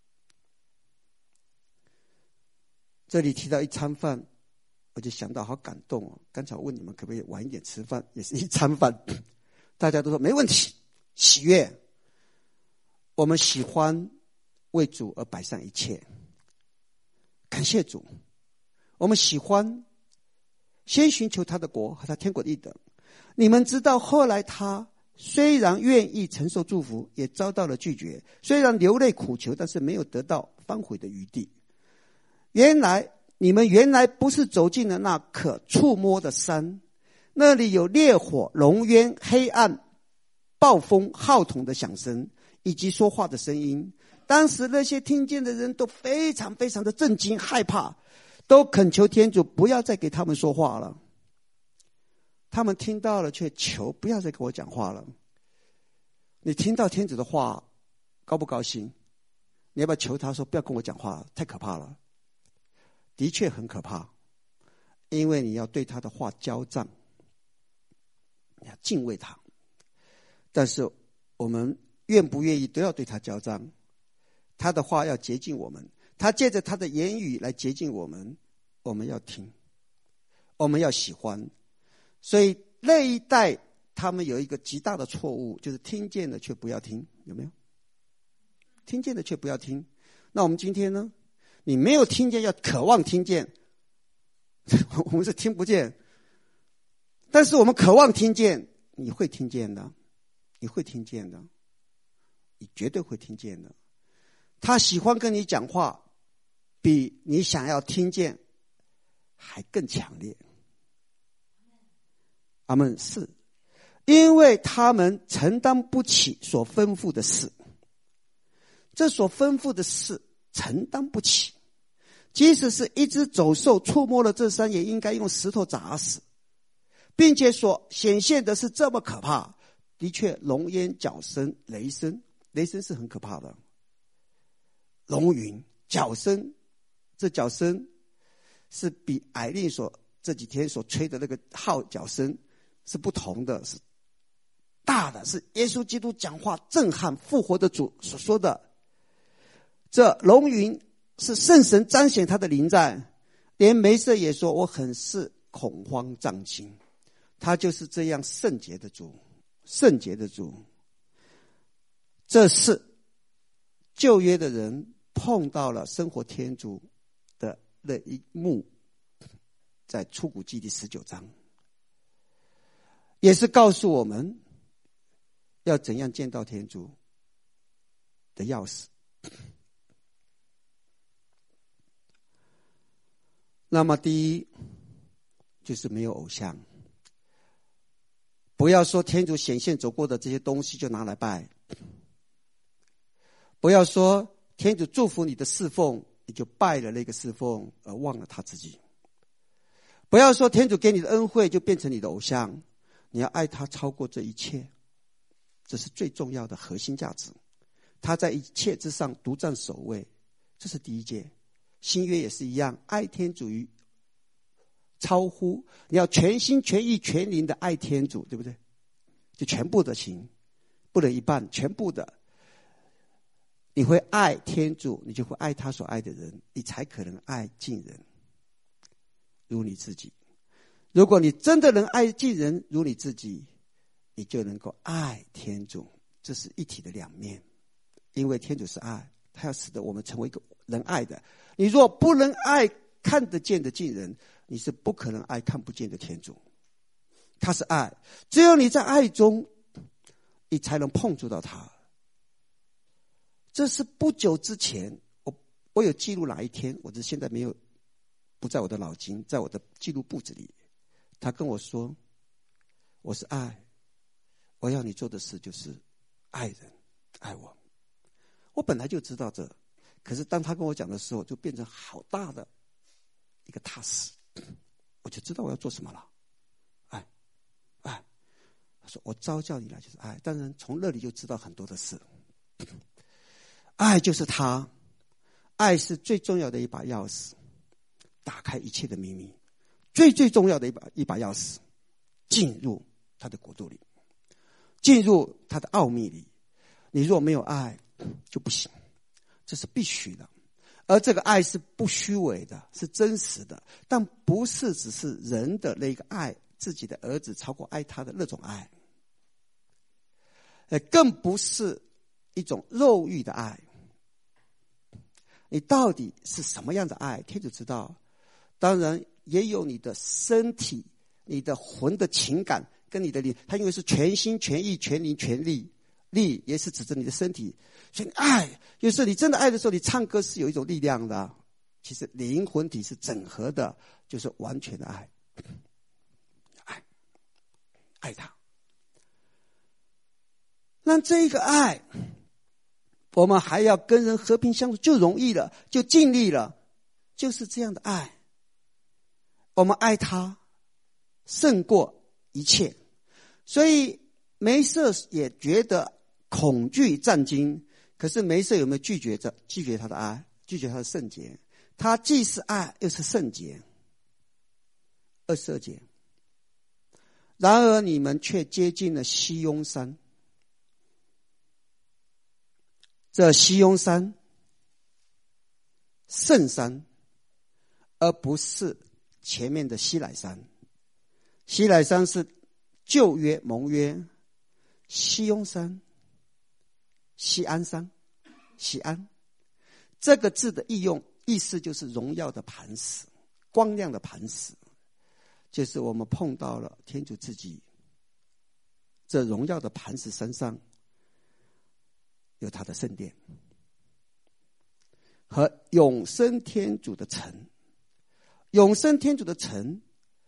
这里提到一餐饭，我就想到好感动哦。刚才我问你们可不可以晚一点吃饭，也是一餐饭，大家都说没问题，喜悦。我们喜欢为主而摆上一切，感谢主。我们喜欢先寻求他的国和他天国的义德。你们知道后来他虽然愿意承受祝福，也遭到了拒绝，虽然流泪苦求，但是没有得到反悔的余地。你们原来不是走进了那可触摸的山，那里有烈火、龙渊、黑暗、暴风、号筒的响声，以及说话的声音。当时那些听见的人都非常非常的震惊害怕，都恳求天主不要再给他们说话了。他们听到了，却求不要再给我讲话了。你听到天主的话高不高兴？你要不要求他说不要跟我讲话了，太可怕了。的确很可怕，因为你要对他的话交账，你要敬畏他。但是我们愿不愿意都要对他交账。他的话要洁净我们，他借着他的言语来洁净我们，我们要听，我们要喜欢。所以那一代他们有一个极大的错误，就是听见了却不要听，有没有？听见了却不要听。那我们今天呢？你没有听见，要渴望听见。我们是听不见，但是我们渴望听见，你会听见的，你会听见的，你绝对会听见的。他喜欢跟你讲话，比你想要听见还更强烈。阿们。是因为他们承担不起所吩咐的事，这所吩咐的事承担不起。即使是一只走兽触摸了这山，也应该用石头砸死，并且所显现的是这么可怕。的确，龙烟、角声、雷声，雷声是很可怕的。龙云、角声，这角声是比艾令这几天所吹的那个号角声是不同的，是大的，是耶稣基督讲话震撼复活的主所说的。这龙云是圣神彰显他的临在，连梅瑟也说我很是恐慌战惊。他就是这样圣洁的主，圣洁的主。这是旧约的人碰到了生活天主的那一幕，在出谷记第19章，也是告诉我们要怎样见到天主的钥匙。那么第一， 就是没有偶像。不要说天主显现走过的这些东西就拿来拜，不要说天主祝福你的侍奉，你就拜了那个侍奉而忘了他自己。不要说天主给你的恩惠就变成你的偶像，你要爱他超过这一切，这是最重要的核心价值。他在一切之上独占首位，这是第一诫。新约也是一样，爱天主于超乎，你要全心全意全灵的爱天主，对不对？就全部的情，不能一半，全部的。你会爱天主，你就会爱他所爱的人，你才可能爱近人如你自己。如果你真的能爱近人如你自己，你就能够爱天主。这是一体的两面，因为天主是爱，他要使得我们成为一个能爱的。你若不能爱看得见的近人，你是不可能爱看不见的天主。他是爱，只有你在爱中，你才能碰触到他。这是不久之前，我有记录哪一天，我现在没有，不在我的脑筋，在我的记录簿子里。他跟我说，我是爱，我要你做的事就是爱人，爱我。我本来就知道这，可是当他跟我讲的时候，就变成好大的一个踏实，我就知道我要做什么了。爱，爱。他说我召叫你来就是爱，当然从那里就知道很多的事。爱就是他，爱是最重要的一把钥匙，打开一切的秘密，最重要的一把钥匙，进入他的国度里，进入他的奥秘里。你若没有爱就不行，这是必须的。而这个爱是不虚伪的，是真实的，但不是只是人的那个爱自己的儿子超过爱他的那种爱，更不是一种肉欲的爱。你到底是什么样的爱，天主知道。当然也有你的身体，你的魂的情感跟你的灵，他因为是全心全意全灵全力，力也是指着你的身体。所以爱，有时候你真的爱的时候，你唱歌是有一种力量的，其实灵魂体是整合的，就是完全的爱。爱他。那这个爱，我们还要跟人和平相处，就容易了，就尽力了，就是这样的爱。我们爱他胜过一切，所以梅瑟也觉得恐惧战惊，可是梅瑟有没有拒绝他的爱，拒绝他的圣洁？他既是爱又是圣洁。22节，然而你们却接近了西雍山。这西雍山，圣山，而不是前面的西乃山。西乃山是旧约盟约，西雍山，西安山，西安这个字的意思就是荣耀的磐石，光亮的磐石，就是我们碰到了天主自己。这荣耀的磐石山上有他的圣殿和永生天主的城。永生天主的城，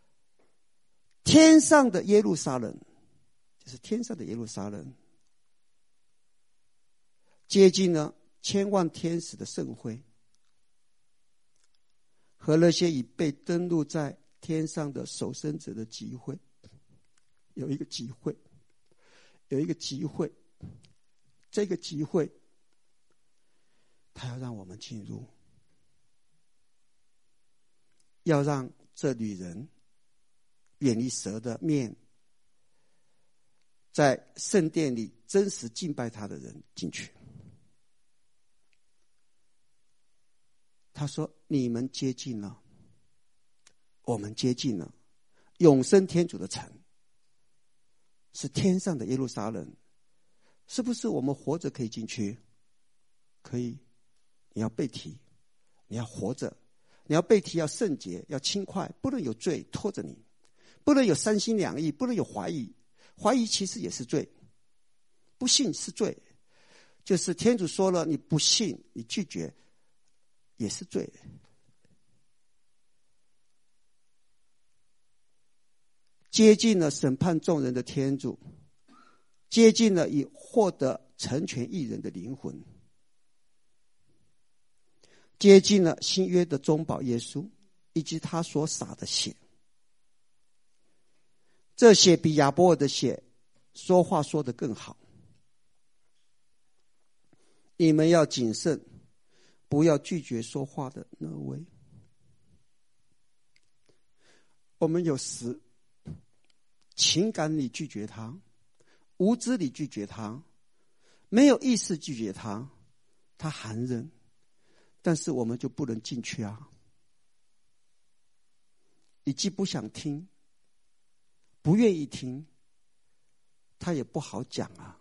天上的耶路撒冷，就是天上的耶路撒冷，接近了千万天使的盛会，和那些已被登录在天上的守生者的集会。有一个集会，这个集会他要让我们进入，要让这女人远离蛇的面，在圣殿里真实敬拜他的人进去。他说你们接近了，我们接近了永生天主的城，是天上的耶路撒冷。是不是我们活着可以进去？可以。你要被提，你要活着，你要被提，要圣洁，要轻快，不能有罪拖着你，不能有三心两意，不能有怀疑。怀疑其实也是罪，不信是罪，就是天主说了你不信，你拒绝也是罪。 接近了审判众人的天主，接近了以获得成全义人的灵魂，接近了新约的中保耶稣以及他所洒的血。这血比亚伯尔的血说话说得更好。你们要谨慎，不要拒绝说话的那位。我们有时情感里拒绝他，无知里拒绝他，没有意识拒绝他，他含忍，但是我们就不能进去啊。你既不想听，不愿意听，他也不好讲啊。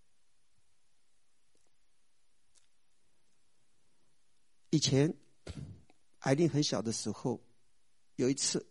以前艾琳很小的时候，有一次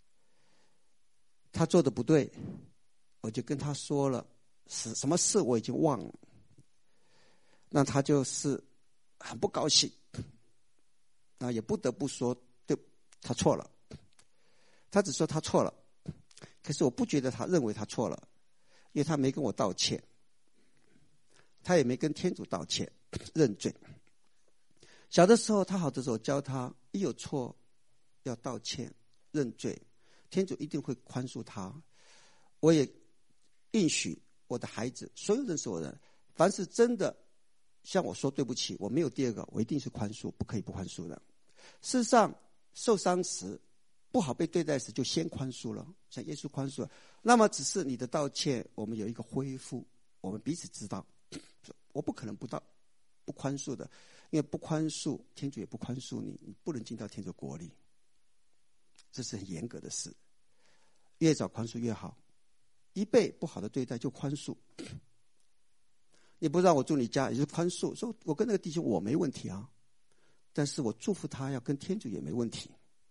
他做的不对，我就跟他说了，是什么事我已经忘了。那他就是很不高兴，那也不得不说对，他错了。他只说他错了，可是我不觉得他认为他错了，因为他没跟我道歉，他也没跟天主道歉认罪。小的时候，他好的时候教他，一有错要道歉认罪，天主一定会宽恕他。我也应许我的孩子，所有认识我的人，凡是真的向我说对不起，我没有第二个，我一定是宽恕，不可以不宽恕的。事实上，受伤时不好被对待时就先宽恕了，像耶稣宽恕了。那么只是你的道歉，我们有一个恢复，我们彼此知道，我不可能不宽恕的，因为不宽恕，天主也不宽恕你，你不能进到天主国里，这是很严格的事。越早宽恕越好，一被不好的对待就宽恕。你不让我住你家，也就是宽恕，说我跟那个弟兄我没问题啊，但是我祝福他要跟天主也没问题。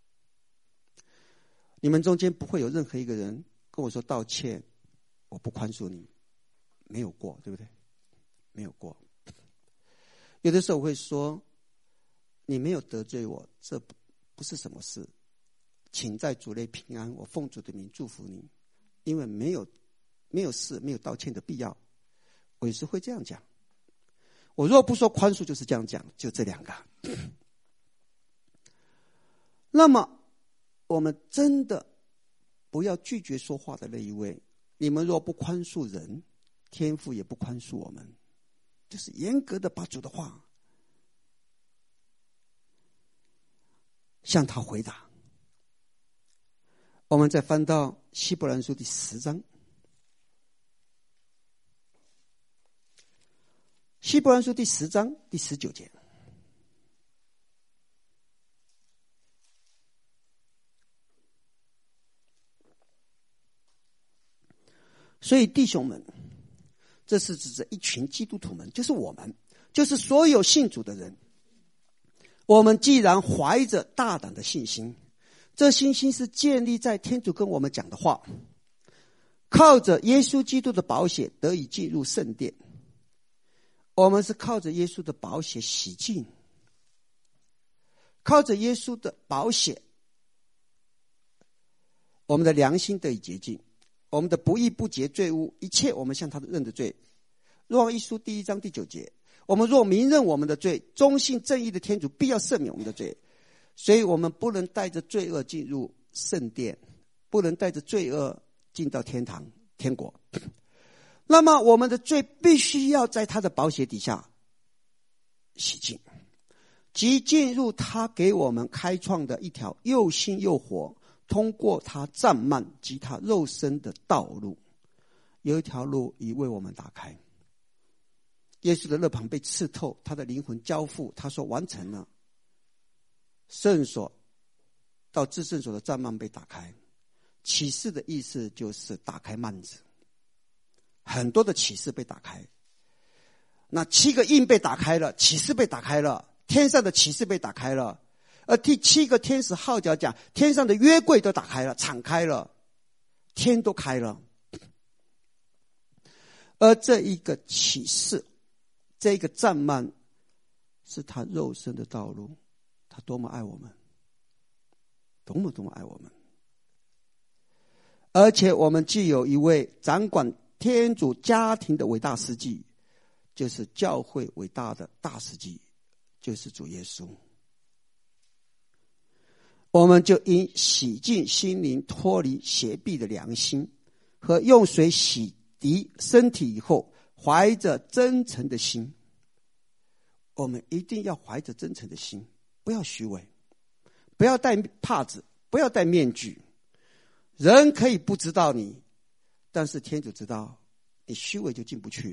你们中间不会有任何一个人跟我说道歉，我不宽恕你，没有过，对不对？没有过。有的时候我会说，你没有得罪我，这不是什么事，请在主内平安，我奉主的名祝福你，因为没有事，没有道歉的必要。我有时会这样讲。我若不说宽恕，就是这样讲，就这两个。那么我们真的不要拒绝说话的那一位。你们若不宽恕人，天父也不宽恕我们。就是严格的把主的话向他回答。我们再翻到希伯来书第10章，希伯来书第10章第19节。所以弟兄们，这是指着一群基督徒们，就是我们，就是所有信主的人。我们既然怀着大胆的信心，这信心是建立在天主跟我们讲的话，靠着耶稣基督的宝血得以进入圣殿。我们是靠着耶稣的宝血洗净，靠着耶稣的宝血，我们的良心得以洁净，我们的不义不洁罪污，一切我们向他认的罪。若望一书第1章第9节，我们若明认我们的罪，忠信正义的天主必要赦免我们的罪。所以我们不能带着罪恶进入圣殿，不能带着罪恶进到天堂天国。那么我们的罪必须要在他的宝血底下洗净，即进入他给我们开创的一条又新又活，通过他战幔及他肉身的道路。有一条路已为我们打开，耶稣的肋旁被刺透，他的灵魂交付，他说完成了。圣所到至圣所的战幔被打开，启示的意思就是打开幔子，很多的启示被打开。那7个印被打开了，启示被打开了，天上的启示被打开了，而第7个天使号角讲，天上的约柜都打开了，敞开了，天都开了。而这一个启示，这一个战幔，是他肉身的道路。他多么爱我们，多么多么爱我们。 而且我们既有一位掌管天主家庭的伟大司祭，就是教会伟大的大司祭，就是主耶稣。我们就应洗净心灵，脱离邪僻的良心，和用水洗涤身体以后，怀着真诚的心。我们一定要怀着真诚的心，不要虚伪，不要戴帕子，不要戴面具。人可以不知道你，但是天主知道，你虚伪就进不去。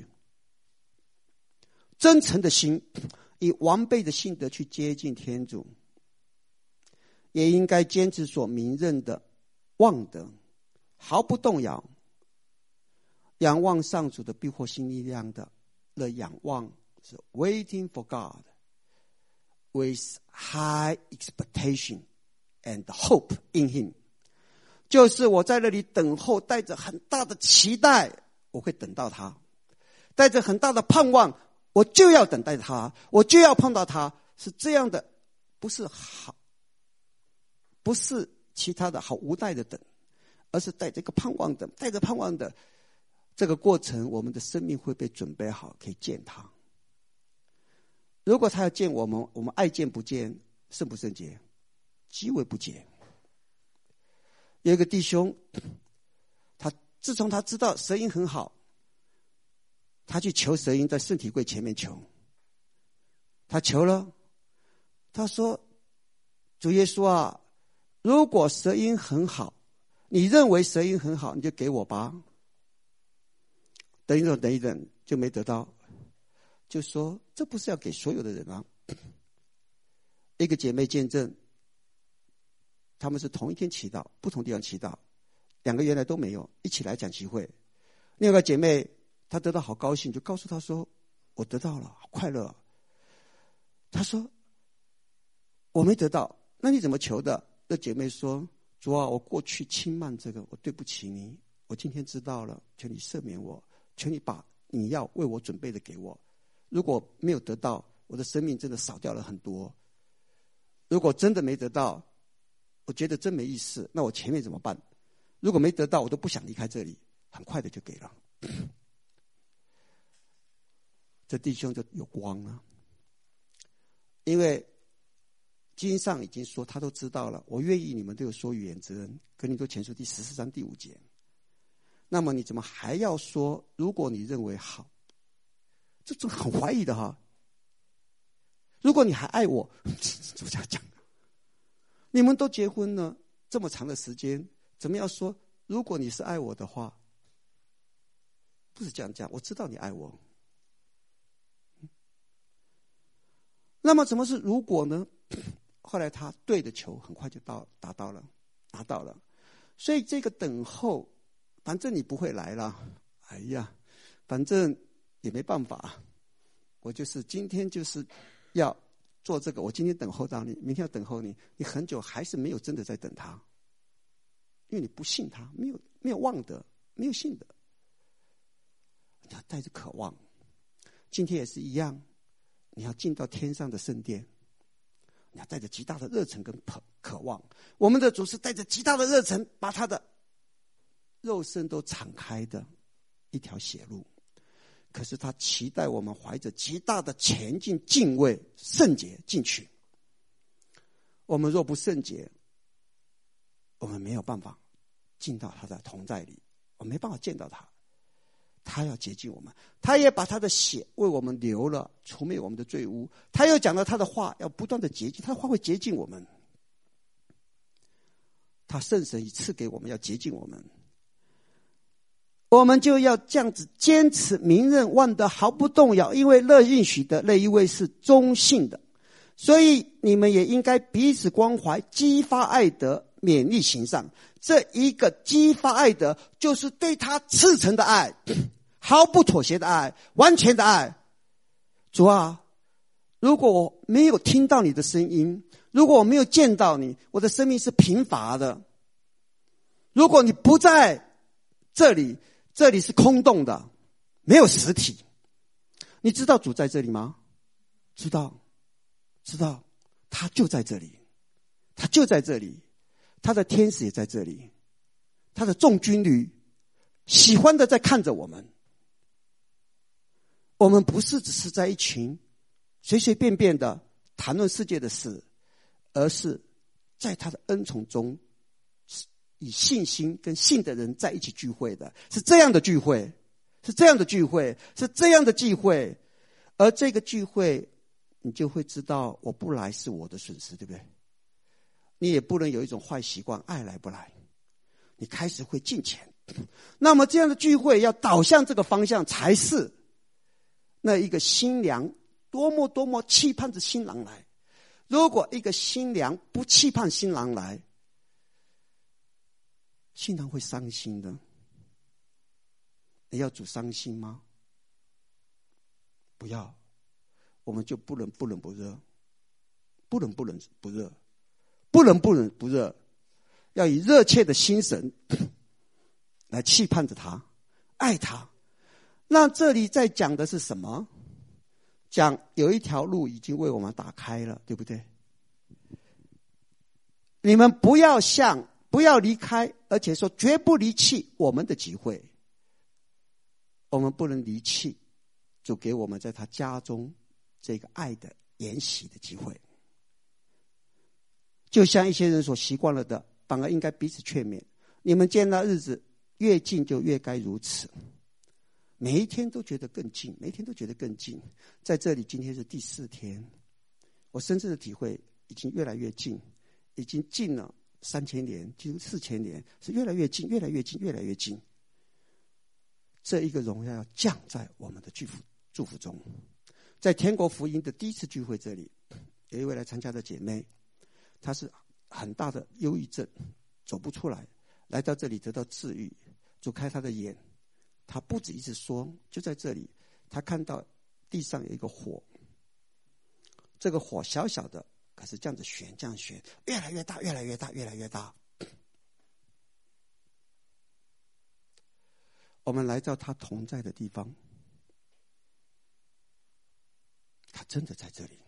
真诚的心，以完备的信德去接近天主，也应该坚持所明认的望德，毫不动摇。仰望上主的庇护新力量的仰望是 waiting for God with high expectation and hope in him， 就是我在那里等候，带着很大的期待，我会等到他，带着很大的盼望，我就要等待他，我就要碰到他，是这样的，不是其他的好无奈的等，而是带着一个盼望等，带着盼望的这个过程，我们的生命会被准备好，可以见他。如果他要见我们，我们爱见不见，圣不圣洁？极为不洁。有一个弟兄，他自从他知道蛇音很好，他去求蛇音，在圣体柜前面求，他求了，他说：主耶稣啊，如果蛇音很好，你认为蛇音很好，你就给我吧。等一等就没得到，就说这不是要给所有的人啊。一个姐妹见证，他们是同一天祈祷，不同地方祈祷，2个原来都没有，一起来讲集会。另外一个姐妹她得到好高兴，就告诉她说：我得到了，好快乐。她说：我没得到，那你怎么求的？那姐妹说：主啊，我过去轻慢这个，我对不起你，我今天知道了，求你赦免我，求你把你要为我准备的给我。如果没有得到，我的生命真的少掉了很多。如果真的没得到，我觉得真没意思，那我前面怎么办？如果没得到，我都不想离开这里，很快的就给了。这弟兄就有光了，因为经上已经说，他都知道了，我愿意你们都有说语言之恩，哥林多前书第14章第5节。那么你怎么还要说如果你认为好？这种很怀疑的哈。如果你还爱我，怎么这样讲？你们都结婚了这么长的时间，怎么样说如果你是爱我的话？不是这样讲，我知道你爱我。那么怎么是如果呢？后来他对的球很快就拿到了。所以这个等候，反正你不会来了，哎呀，反正也没办法，我就是今天就是要做这个，我今天等候到你，明天要等候你，你很久还是没有真的在等他，因为你不信他，没有望德，没有信德。你要带着渴望，今天也是一样，你要进到天上的圣殿，你要带着极大的热忱跟渴望。我们的主是带着极大的热忱，把他的肉身都敞开的一条血路。可是他期待我们怀着极大的前进、敬畏、圣洁进去。我们若不圣洁，我们没有办法进到他的同在里，我们没办法见到他。他要洁净我们，他也把他的血为我们流了，除灭我们的罪污。他又讲了他的话，要不断的洁净，他的话会洁净我们。他圣神已赐给我们，要洁净我们。我们就要这样子坚持明认望德，毫不动摇，因为乐应许的那一位是忠信的，所以你们也应该彼此关怀，激发爱德，勉励行善。这一个激发爱德，就是对他赤诚的爱，毫不妥协的爱，完全的爱。主啊，如果我没有听到你的声音，如果我没有见到你，我的生命是贫乏的。如果你不在这里，这里是空洞的，没有实体。你知道主在这里吗？知道，他就在这里，他就在这里，他的天使也在这里， 他的众军旅喜欢的在看着我们。我们不是只是在一群随随便便的谈论世界的事，而是在他的恩宠中以信心跟信的人在一起聚会的，是这样的聚会，是这样的聚会，是这样的聚会。而这个聚会你就会知道，我不来是我的损失，对不对？你也不能有一种坏习惯，爱来不来，你开始会敬虔。那么这样的聚会要导向这个方向，才是那一个新娘多么多么期盼着新郎来。如果一个新娘不期盼新郎来，新郎会伤心的。你要主伤心吗？不要，我们就不冷不热，不冷不热，不冷不热，要以热切的心神来期盼着他，爱他。那这里在讲的是什么？讲有一条路已经为我们打开了，对不对？你们不要离开，而且说绝不离弃我们的机会。我们不能离弃主给我们在他家中这个爱的筵席的机会。就像一些人所习惯了的，反而应该彼此劝勉。你们见那日子越近，就越该如此。每一天都觉得更近，每一天都觉得更近。在这里，今天是第4天，我深深的体会，已经越来越近，已经近了3000年，几乎4000年，是越来越近，越来越近，越来越近。这一个荣耀要降在我们的祝福中。在天国福音的第一次聚会，这里有一位来参加的姐妹，她是很大的忧郁症，走不出来，来到这里得到治愈，主开她的眼。她不止一直说，就在这里，她看到地上有一个火，这个火小小的，可是这样子旋，这样旋，越来越大，越来越大，越来越大。我们来到他同在的地方，他真的在这里。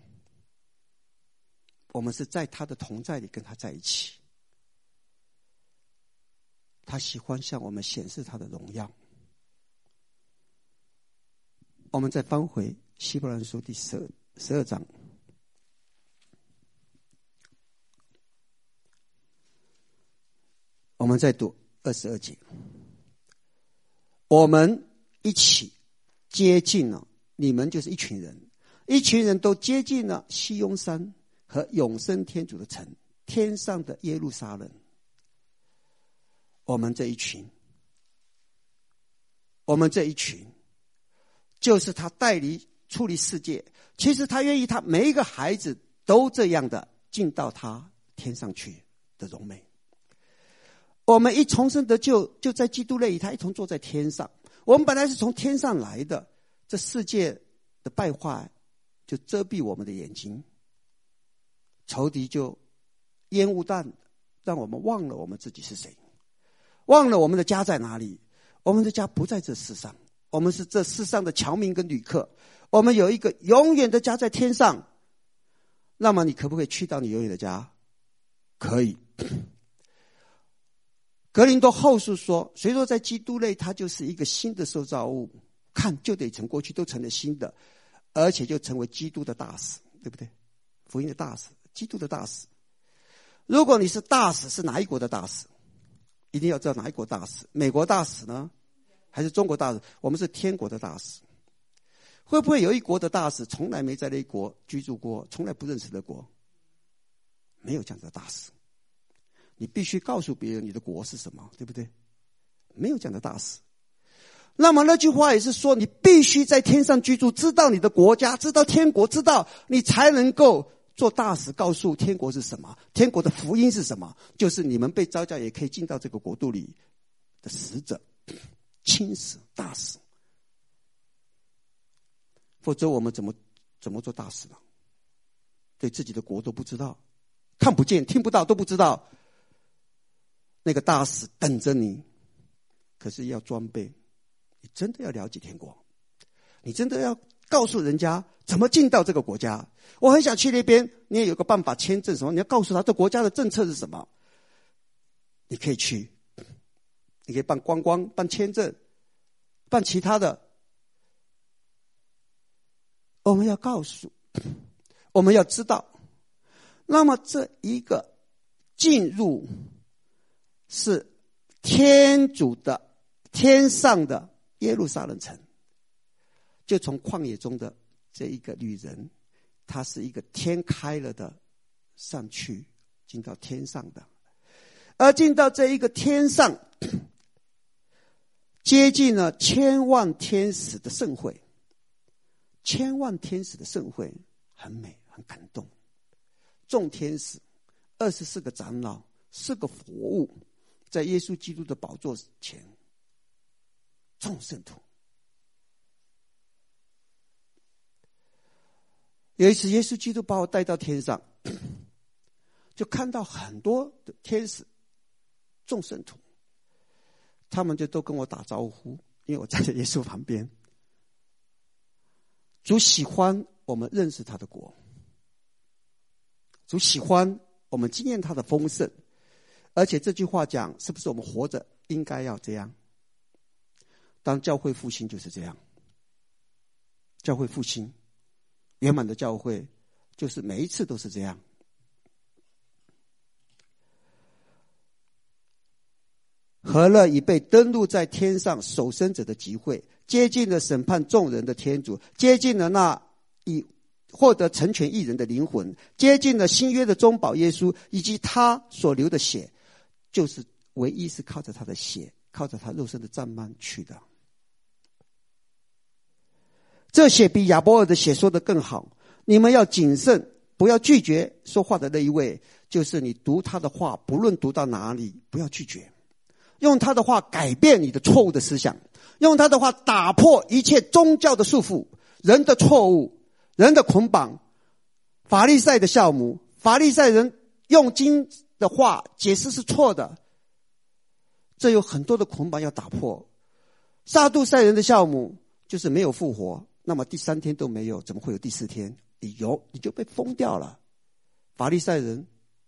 我们是在他的同在里跟他在一起。他喜欢向我们显示他的荣耀。我们再翻回希伯来书第12章，我们再读22节。我们一起接近了，你们就是一群人都接近了西雍山和永生天主的城，天上的耶路撒冷。我们这一群就是他带离处理世界。其实他愿意他每一个孩子都这样的进到他天上去的荣美。我们一重生得救，就在基督内与他一同坐在天上。我们本来是从天上来的，这世界的败坏就遮蔽我们的眼睛，仇敌就烟雾弹，让我们忘了我们自己是谁，忘了我们的家在哪里。我们的家不在这世上，我们是这世上的侨民跟旅客。我们有一个永远的家在天上。那么你可不可以去到你永远的家？可以。格林多后书说，谁说在基督内他就是一个新的受造物，看旧的已成，过去都成了新的，而且就成为基督的大使，对不对？福音的大使，基督的大使。如果你是大使，是哪一国的大使？一定要知道哪一国大使。美国大使呢？还是中国大使？我们是天国的大使。会不会有一国的大使从来没在那一国居住过，从来不认识的国？没有这样的大使。你必须告诉别人你的国是什么，对不对？没有这样的大使。那么那句话也是说，你必须在天上居住，知道你的国家，知道天国，知道你才能够做大使，告诉天国是什么，天国的福音是什么，就是你们被召叫也可以进到这个国度里的使者、亲使、大使。否则我们怎么做大使呢？对自己的国都不知道，看不见、听不到，都不知道。那个大使等着你，可是要装备，你真的要了解天国，你真的要告诉人家怎么进到这个国家。我很想去那边，你也有个办法签证什么，你要告诉他这国家的政策是什么，你可以去。 你可以办观光、办签证、办其他的。我们要告诉，我们要知道，那么这一个进入是天主的天上的耶路撒冷城，就从旷野中的这一个旅人，他是一个天开了的上去，进到天上的，而进到这一个天上，接近了千万天使的盛会。千万天使的盛会很美，很感动。众天使，24个长老，4个活物，在耶稣基督的宝座前，众圣徒。有一次，耶稣基督把我带到天上，就看到很多的天使、众圣徒，他们就都跟我打招呼，因为我站在耶稣旁边。主喜欢我们认识他的国，主喜欢我们经验他的丰盛，而且这句话讲，是不是我们活着应该要这样？当教会复兴就是这样，教会复兴，圆满的教会就是每一次都是这样。何乐以被登录在天上守生者的集会，接近了审判众人的天主，接近了那以获得成全义人的灵魂，接近了新约的中保耶稣，以及他所流的血，就是唯一是靠着他的血，靠着他肉身的战幔去的。这血比亚伯尔的血说得更好，你们要谨慎，不要拒绝说话的那一位，就是你读他的话，不论读到哪里，不要拒绝，用他的话改变你的错误的思想，用他的话打破一切宗教的束缚，人的错误，人的捆绑，法利赛的酵母，法利赛人用经的话解释是错的，这有很多的捆绑要打破。撒杜塞人的酵母就是没有复活，那么第3天都没有，怎么会有第4天？有你就被封掉了。法利赛人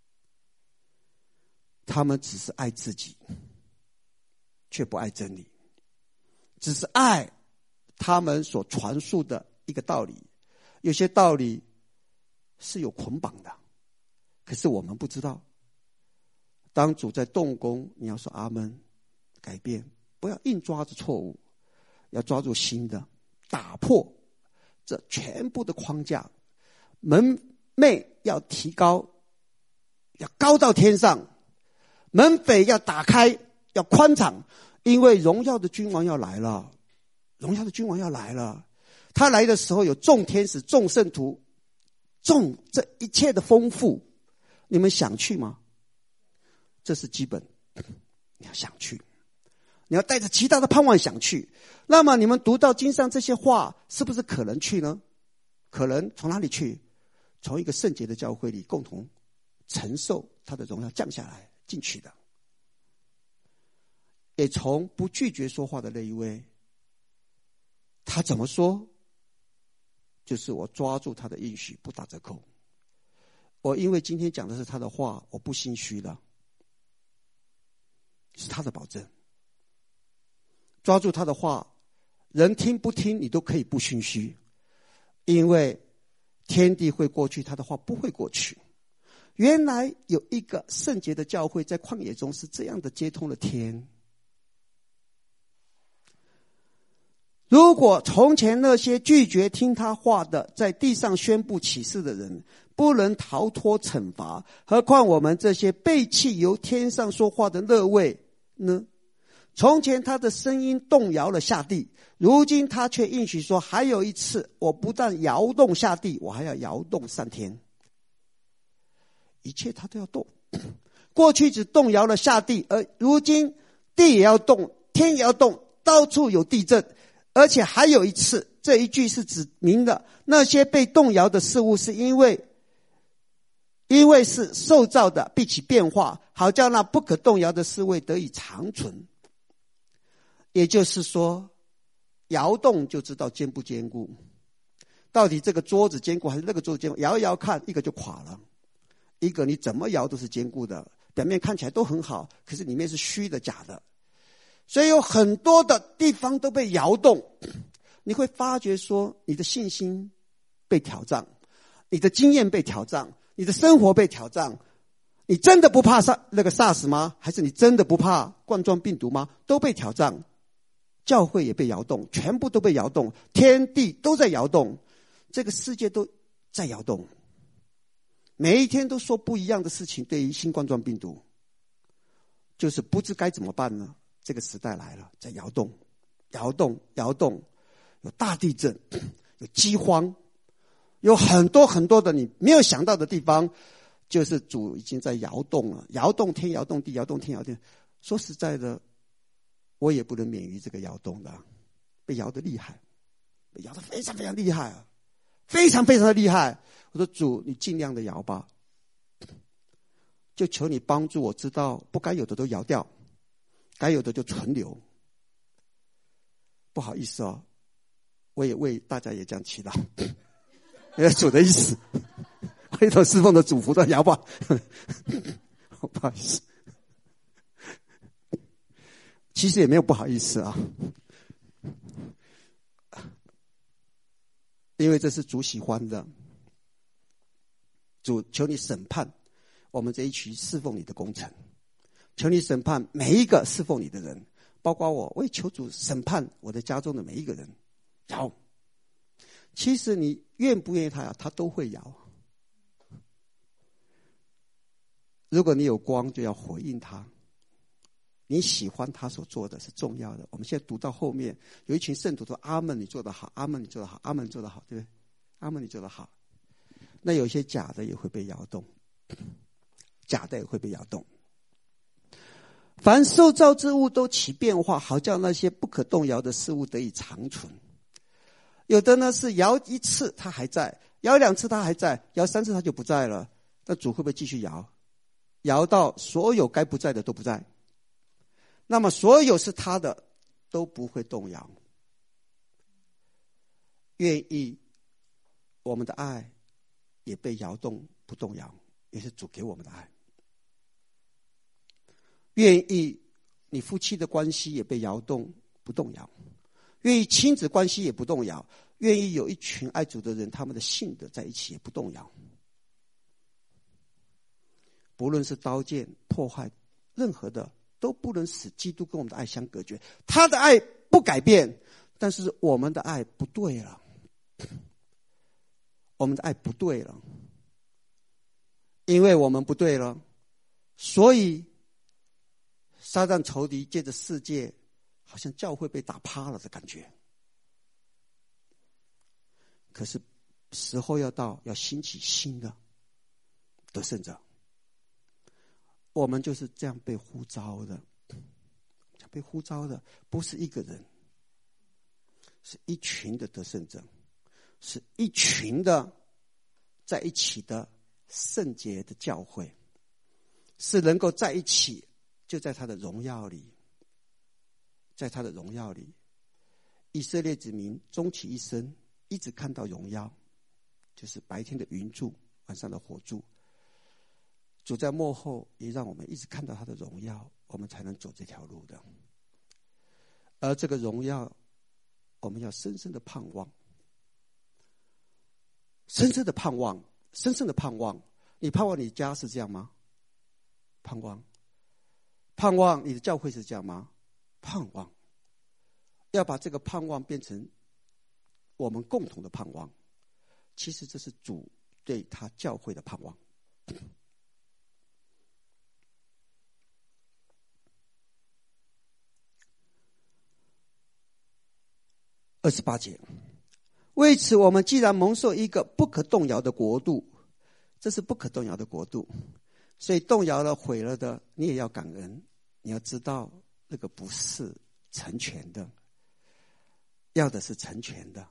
他们只是爱自己，却不爱真理，只是爱他们所传述的一个道理。有些道理是有捆绑的，可是我们不知道。当主在动工，你要说阿们，改变，不要硬抓着错误，要抓住新的，打破这全部的框架。门楣要提高，要高到天上，门扉要打开，要宽敞，因为荣耀的君王要来了，荣耀的君王要来了。他来的时候有众天使、众圣徒、众这一切的丰富，你们想去吗？这是基本，你要想去，你要带着极大的盼望想去。那么你们读到经上这些话，是不是可能去呢？可能从哪里去？从一个圣洁的教会里共同承受他的荣耀降下来进去的，也从不拒绝说话的那一位，他怎么说？就是我抓住他的应许，不打折扣。我因为今天讲的是他的话，我不心虚了，是他的保证。抓住他的话，人听不听你都可以不心虚，因为天地会过去，他的话不会过去。原来有一个圣洁的教会在旷野中是这样的接通了天。如果从前那些拒绝听他话的，在地上宣布启示的人不能逃脱惩罚，何况我们这些背弃由天上说话的那位呢？从前他的声音动摇了下地，如今他却应许说，还有一次，我不但摇动下地，我还要摇动上天。一切他都要动。过去只动摇了下地，而如今地也要动，天也要动，到处有地震。而且还有一次，这一句是指明了那些被动摇的事物是因为是受造的，必起变化，好叫那不可动摇的事物得以长存。也就是说，摇动就知道坚不坚固，到底这个桌子坚固还是那个桌子坚固，摇一摇看，一个就垮了，一个你怎么摇都是坚固的，表面看起来都很好，可是里面是虚的假的。 所以有很多的地方都被摇动，你会发觉说你的信心被挑战，你的经验被挑战，你的生活被挑战。你真的不怕SARS 吗？还是你真的不怕冠状病毒吗？都被挑战，教会也被摇动，全部都被摇动，天地都在摇动，这个世界都在摇动，每一天都说不一样的事情。对于新冠状病毒，就是不知该怎么办呢？这个时代来了，在摇动，摇动，摇动，有大地震，有饥荒，有很多很多的你没有想到的地方。就是主已经在摇动了，摇动天，摇动地，摇动天，摇动地。说实在的，我也不能免于这个摇动的，被摇得厉害，被摇得非常非常厉害啊，非常非常的厉害。我说主，你尽量的摇吧，就求你帮助我知道，不该有的都摇掉，该有的就存留。不好意思哦，我也为大家也这样祈祷，因为主的意思。回头侍奉的主福的摇吧，不好意思，其实也没有不好意思啊，因为这是主喜欢的。主，求你审判我们这一群侍奉你的工程，求你审判每一个侍奉你的人，包括我也求主审判我的家中的每一个人。摇，其实你愿不愿意他都会摇。如果你有光，就要回应他。你喜欢他所做的是重要的。我们现在读到后面，有一群圣徒说：“阿们，你做得好；阿们，你做得好；阿们，你做得好，对不对？阿们，你做得好。”那有些假的也会被摇动，假的也会被摇动。凡受造之物都起变化，好叫那些不可动摇的事物得以长存。有的呢是摇一次它还在，摇两次它还在，摇三次它就不在了。那主会不会继续摇？摇到所有该不在的都不在，那么所有是他的都不会动摇。愿意我们的爱也被摇动不动摇，也是主给我们的爱。愿意你夫妻的关系也被摇动不动摇，愿意亲子关系也不动摇，愿意有一群爱主的人他们的信的在一起也不动摇。不论是刀剑破坏，任何的都不能使基督跟我们的爱相隔绝。他的爱不改变，但是我们的爱不对了，我们的爱不对了，因为我们不对了，所以撒旦仇敌借着世界，好像教会被打趴了的感觉。可是时候要到，要兴起新的得胜者。我们就是这样被呼召的，被呼召的不是一个人，是一群的得胜者，是一群的在一起的圣洁的教会，是能够在一起，就在他的荣耀里，在他的荣耀里，以色列子民终其一生一直看到荣耀，就是白天的云柱，晚上的火柱。主在末后也让我们一直看到他的荣耀，我们才能走这条路的。而这个荣耀，我们要深深的盼望，深深的盼望，深深的盼望。你盼望你家是这样吗？盼望。盼望你的教会是这样吗？盼望。要把这个盼望变成我们共同的盼望。其实这是主对他教会的盼望。28节，为此我们既然蒙受一个不可动摇的国度，这是不可动摇的国度，所以动摇了毁了的你也要感恩，你要知道那个不是成全的，要的是成全的。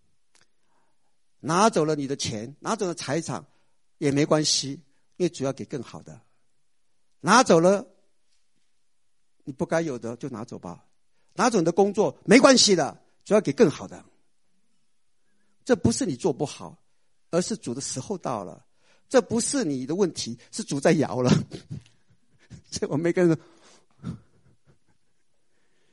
拿走了你的钱，拿走了财产也没关系，因为主要给更好的。拿走了你不该有的就拿走吧，拿走你的工作没关系的，主要给更好的。这不是你做不好，而是主的时候到了。这不是你的问题，是主在摇了。所以我每个人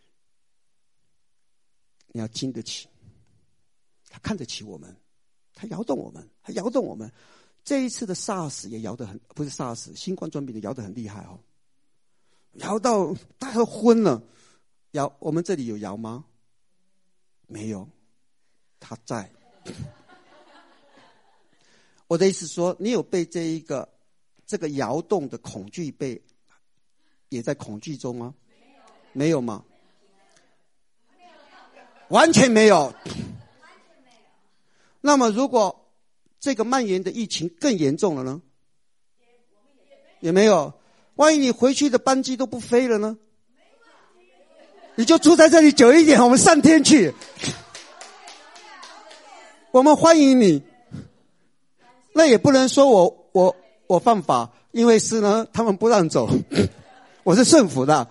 你要经得起，他看得起我们，他摇动我们，他摇动我们。这一次的 SARS 也摇得很，不是 SARS， 新冠状病毒摇得很厉害哦，摇到大家都昏了。摇，我们这里有摇吗？没有，他在。我的意思说，你有被这个摇动的恐惧也在恐惧中吗？没有吗？完全没有。那么如果这个蔓延的疫情更严重了呢？也没有。万一你回去的班机都不飞了呢？你就住在这里久一点，我们上天去。我们欢迎你。那也不能说我犯法，因为是呢，他们不让走，我是顺服的，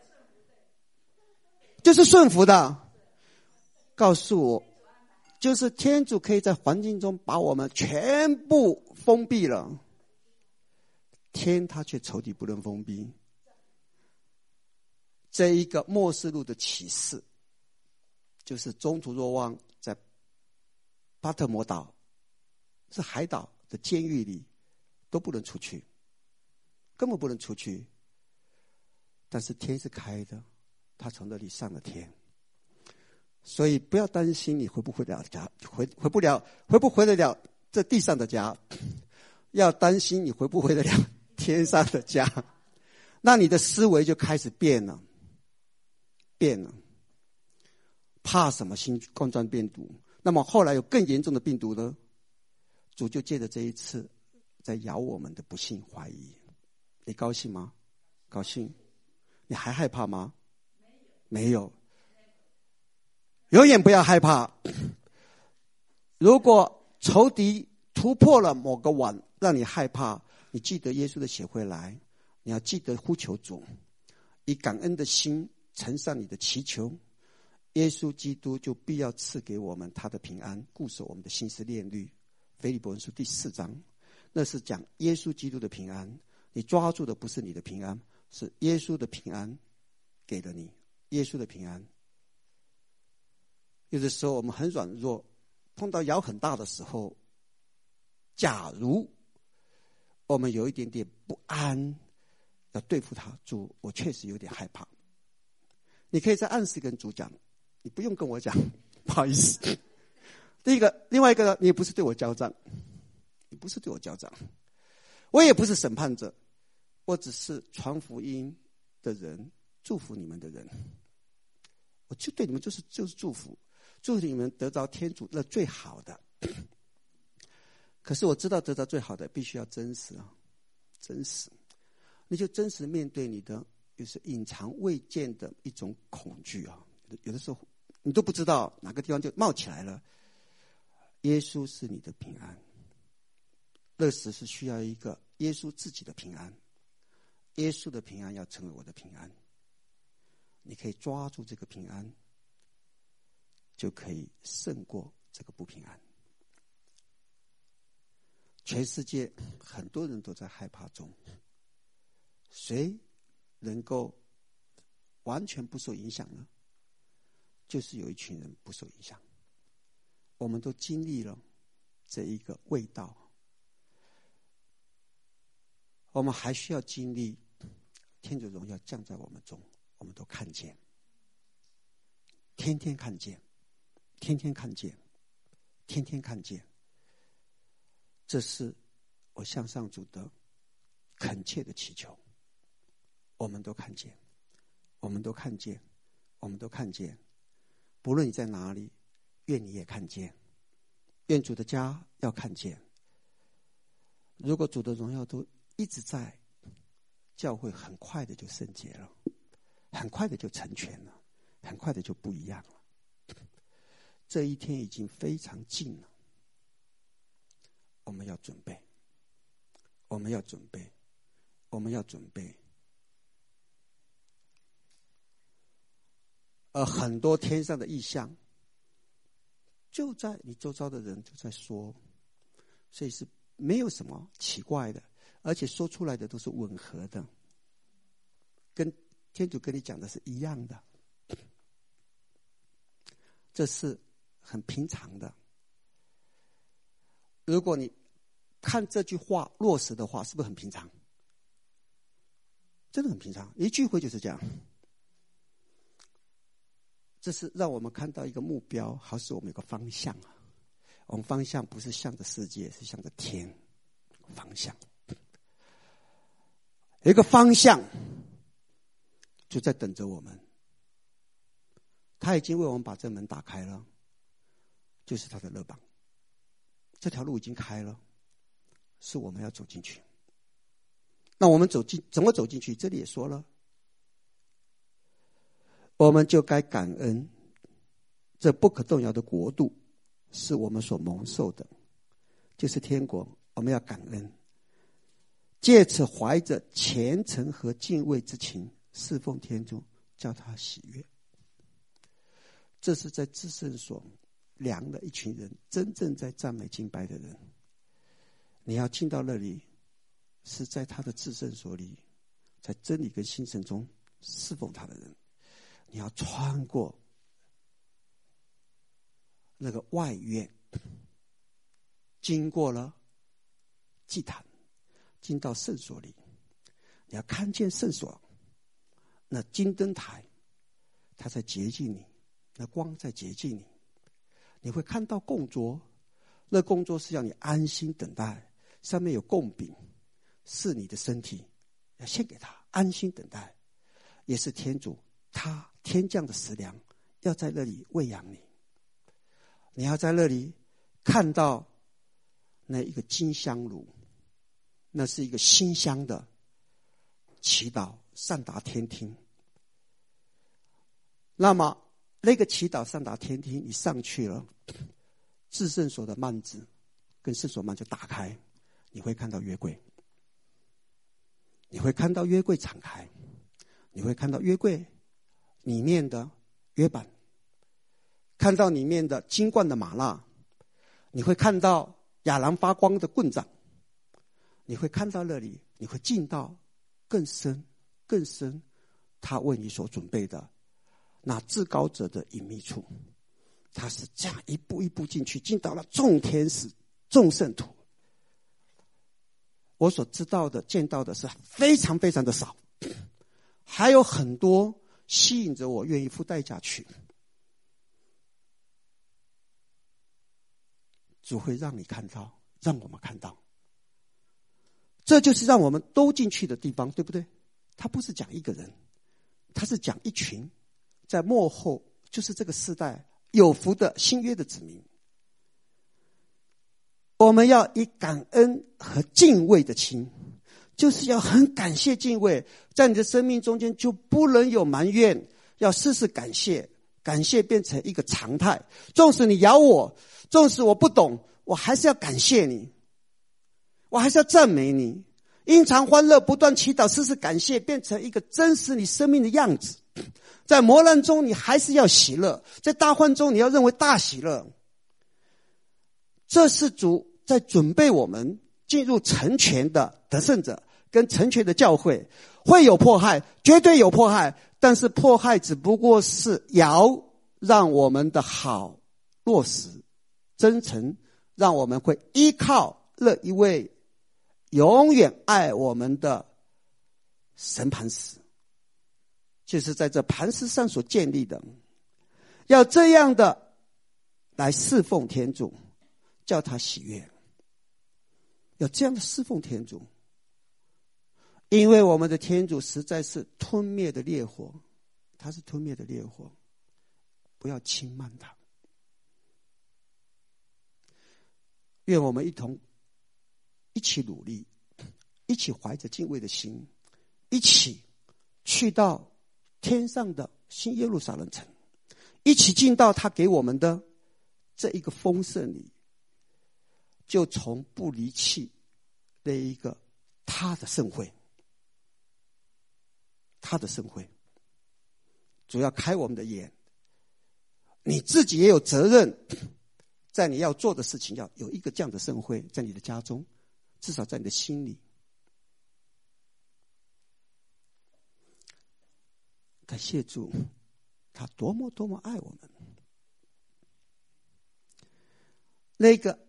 就是顺服的。告诉我，就是天主可以在环境中把我们全部封闭了，天他却仇敌不能封闭。这一个默示录的启示，就是中途若望在巴特摩岛，是海岛的监狱里都不能出去，根本不能出去。但是天是开的，他从那里上了天。所以不要担心你回不回了家，回不回得了这地上的家，要担心你回不回得了天上的家。那你的思维就开始变了。怕什么新冠状病毒？那么后来有更严重的病毒呢？主就借着这一次在咬我们的不信怀疑。你高兴吗？高兴。你还害怕吗？没有。永远不要害怕。如果仇敌突破了某个网让你害怕，你记得耶稣的血会来，你要记得呼求主，以感恩的心呈上你的祈求，耶稣基督就必要赐给我们他的平安，固守我们的心思念虑。腓立比书第4章，那是讲耶稣基督的平安。你抓住的不是你的平安，是耶稣的平安给了你，耶稣的平安。有的时候我们很软弱，碰到摇很大的时候，假如我们有一点点不安，要对付他，主，我确实有点害怕。你可以在暗示跟主讲，你不用跟我讲，不好意思。另外一个呢，你也不是对我交账，我也不是审判者，我只是传福音的人，祝福你们的人。我就对你们就是祝福你们得着天主那最好的。可是我知道得着最好的必须要真实啊，真实。你就真实面对你的就是隐藏未见的一种恐惧啊，有的时候你都不知道哪个地方就冒起来了。耶稣是你的平安，那时是需要一个耶稣自己的平安，耶稣的平安要成为我的平安。你可以抓住这个平安，就可以胜过这个不平安。全世界很多人都在害怕中，谁能够完全不受影响呢？就是有一群人不受影响。我们都经历了这一个味道，我们还需要经历天主荣耀降在我们中，我们都看见，天天看见，天天看见，天天看见。这是我向上主的恳切的祈求。我们都看见，我们都看见，我们都看见。不论你在哪里，愿你也看见，愿主的家要看见。如果主的荣耀都一直在，教会很快的就圣洁了，很快的就成全了，很快的就不一样了。这一天已经非常近了，我们要准备，我们要准备，我们要准备。很多天上的异象就在你周遭的人就在说，所以是没有什么奇怪的，而且说出来的都是吻合的，跟天主跟你讲的是一样的。 这是很平常的。如果你看这句话落实的话，是不是很平常？真的很平常，一聚会就是这样。这是让我们看到一个目标，好使我们有个方向啊。我们方向不是向着世界，是向着天。方向有一个方向，就在等着我们。他已经为我们把这门打开了，就是他的勒榜。这条路已经开了，是我们要走进去。那我们怎么走进去？这里也说了，我们就该感恩，这不可动摇的国度是我们所蒙受的，就是天国。我们要感恩，借此怀着虔诚和敬畏之情侍奉天主，叫他喜悦。这是在至圣所量的一群人，真正在赞美敬拜的人。你要进到那里，是在他的至圣所里，在真理跟心神中侍奉他的人。你要穿过那个外院，经过了祭坛，进到圣所里，你要看见圣所那金灯台，它在洁净你，那光在洁净你。你会看到供桌，那供桌是要你安心等待，上面有供饼，是你的身体，要献给他，安心等待。也是天主他天降的食粮，要在那里喂养你。你要在那里看到那一个金香炉，那是一个馨香的祈祷上达天庭。那么那个祈祷上达天庭，你上去了，至圣所的幔子跟圣所幔就打开，你会看到约柜，你会看到约柜敞开，你会看到约柜里面的约版，看到里面的金冠的玛纳，你会看到亚蓝发光的棍杖，你会看到那里，你会进到更深更深他为你所准备的那至高者的隐秘处。他是这样一步一步进去，进到了众天使众圣徒。我所知道的见到的是非常非常的少，还有很多吸引着我愿意付代价去。主会让你看到，让我们看到，这就是让我们都进去的地方，对不对？他不是讲一个人，他是讲一群在末后，就是这个世代有福的新约的子民。我们要以感恩和敬畏的心，就是要很感谢敬畏，在你的生命中间就不能有埋怨，要时时感谢，感谢变成一个常态。纵使你咬我，纵使我不懂，我还是要感谢你，我还是要赞美你。因常欢乐，不断祈祷，时时感谢，变成一个真实你生命的样子。在磨难中你还是要喜乐，在大患中你要认为大喜乐。这是主在准备我们进入成全的得胜者跟成全的教会。会有迫害，绝对有迫害，但是迫害只不过是让我们的好落实真诚，让我们会依靠那一位永远爱我们的神磐石，就是在这磐石上所建立的。要这样的来侍奉天主，叫他喜悦，要这样的侍奉天主。因为我们的天主实在是吞灭的烈火，他是吞灭的烈火，不要轻慢他。愿我们一起努力，一起怀着敬畏的心，一起去到天上的新耶路撒冷城，一起进到他给我们的这一个丰盛里，就从不离弃那一个他的盛会。他的盛会，主要开我们的眼，你自己也有责任，在你要做的事情要有一个这样的盛会，在你的家中，至少在你的心里。感谢主，他多么多么爱我们。 那个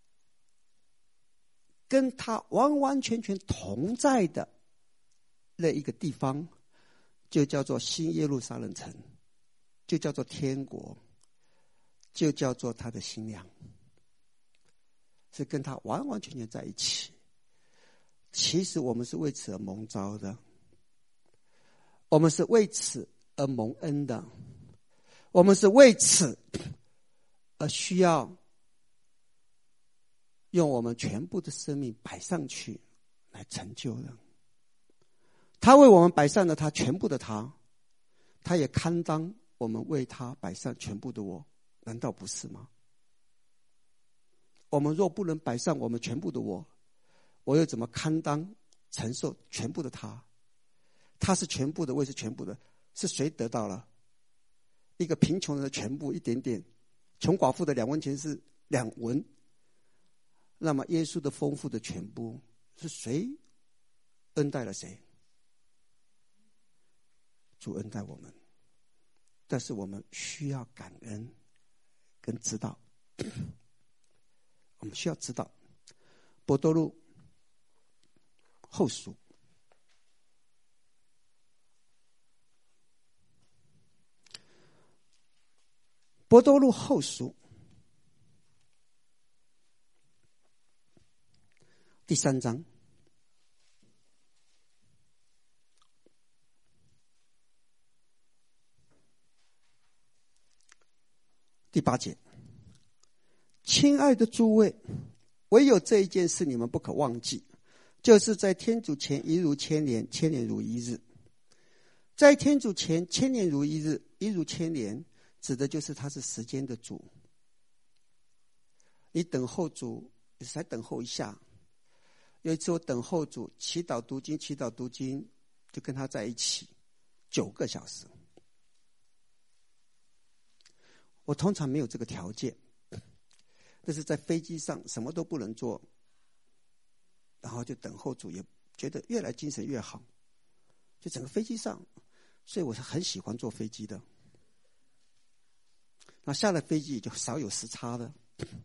跟他完完全全同在的那一个地方，就叫做新耶路撒冷城，就叫做天国，就叫做他的新娘，是跟他完完全全在一起。其实我们是为此而蒙召的，我们是为此而蒙恩的，我们是为此而需要用我们全部的生命摆上去来成就的。他为我们摆上了他全部的他，他也堪当我们为他摆上全部的我，难道不是吗？我们若不能摆上我们全部的我又怎么堪当承受全部的他？他是全部的，我也是全部的，是谁得到了？一个贫穷人的全部一点点，穷寡妇的2文钱是2文，那么耶稣的丰富的全部是谁恩待了谁？主恩待我们，但是我们需要感恩跟知道，我们需要知道。伯多禄后书伯多禄后书第3章第8节，亲爱的诸位，唯有这一件事你们不可忘记，就是在天主前一如千年，千年如一日。在天主前千年如一日，一如千年，指的就是他是时间的主。你等候主，你才等候一下。有一次我等候主，祈祷读经，就跟他在一起9个小时。我通常没有这个条件，但是在飞机上什么都不能做，然后就等候主，也觉得越来精神越好，就整个飞机上，所以我是很喜欢坐飞机的。那下了飞机也就少有时差的。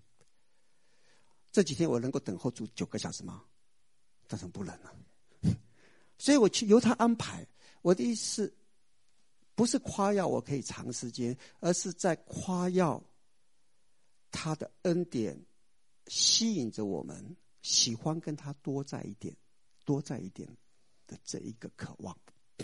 这几天我能够等候主9个小时吗？当然不能了。所以我去由他安排。我的意思不是夸耀我可以长时间，而是在夸耀他的恩典吸引着我们，喜欢跟他多在一点的这一个渴望。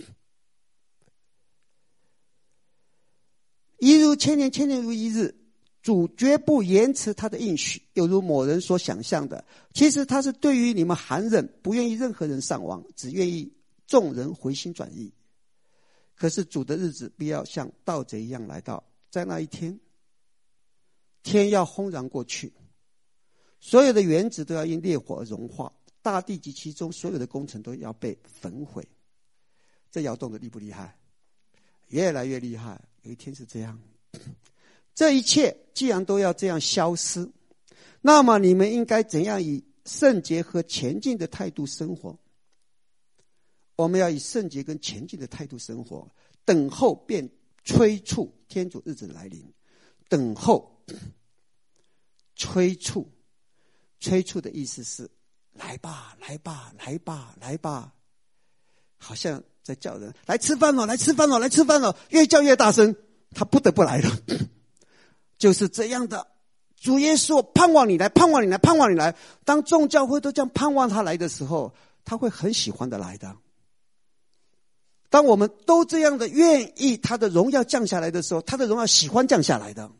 一如千年，千年如一日，主绝不延迟他的应许，有如某人所想象的。其实他是对于你们寒冷，不愿意任何人丧亡，只愿意众人回心转意。可是主的日子必要像盗贼一样来到，在那一天，天要轰然过去，所有的原子都要因烈火而融化，大地及其中所有的工程都要被焚毁。这摇动的厉不厉害？越来越厉害。有一天是这样，这一切既然都要这样消失，那么你们应该怎样以圣洁和前进的态度生活？我们要以圣洁跟前进的态度生活，等候便催促天主日子的来临。等候，催促的意思是来吧，来吧，来吧，来吧，好像在叫人来吃饭了，来吃饭了，来吃饭了，越叫越大声，他不得不来了。就是这样的，主耶稣盼望你来，盼望你来，盼望你来。当众教会都这样盼望他来的时候，他会很喜欢的来的。当我们都这样的愿意他的荣耀降下来的时候，他的荣耀喜欢降下来的。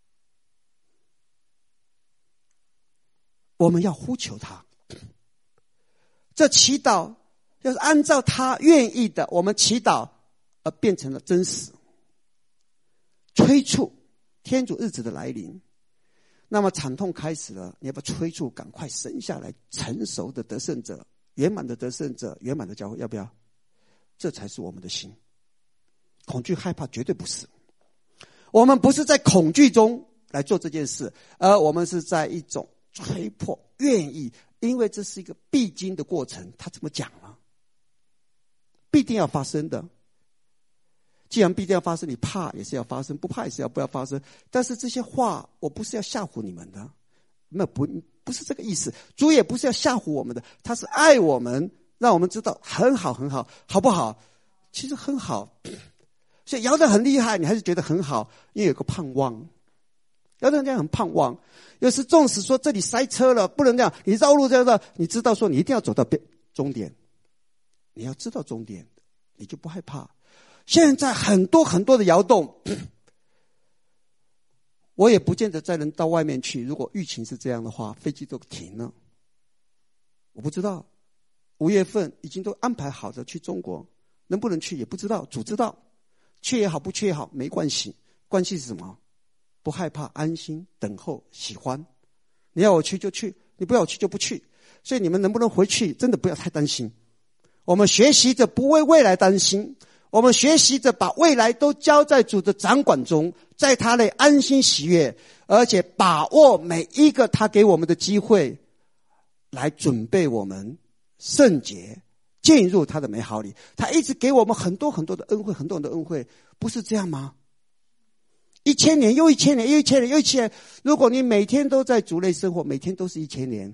我们要呼求他，这祈祷要是按照他愿意的，我们祈祷而变成了真实，催促天主日子的来临。那么惨痛开始了，你要不要催促赶快生下来成熟的得胜者，圆满的得胜者，圆满的教会，要不要？这才是我们的心。恐惧害怕绝对不是，我们不是在恐惧中来做这件事，而我们是在一种催迫愿意，因为这是一个必经的过程。他怎么讲呢？必定要发生的。既然必定要发生，你怕也是要发生，不怕也是不要发生。但是这些话我不是要吓唬你们的， 不是这个意思。主也不是要吓唬我们的，他是爱我们，让我们知道很好很好，好不好？其实很好。所以摇得很厉害，你还是觉得很好，因为有个盼望。摇得这样很盼望。有时纵使说这里塞车了，不能这样，你绕路这样的，你知道说你一定要走到终点，你要知道终点，你就不害怕。现在很多很多的窑洞，我也不见得再能到外面去。如果疫情是这样的话，飞机都停了。我不知道5月份已经都安排好的去中国，能不能去也不知道，主知道。去也好，不去也好，没关系。关系是什么？不害怕，安心，等候，喜欢。你要我去就去，你不要我去就不去。所以你们能不能回去，真的不要太担心。我们学习着不为未来担心，我们学习着把未来都交在主的掌管中，在他内安心喜悦，而且把握每一个他给我们的机会，来准备我们圣洁进入他的美好里。他一直给我们很多很多的恩惠，很多很多的恩惠，不是这样吗？1000年又1000年又1000年又1000年，如果你每天都在主内生活，每天都是1000年，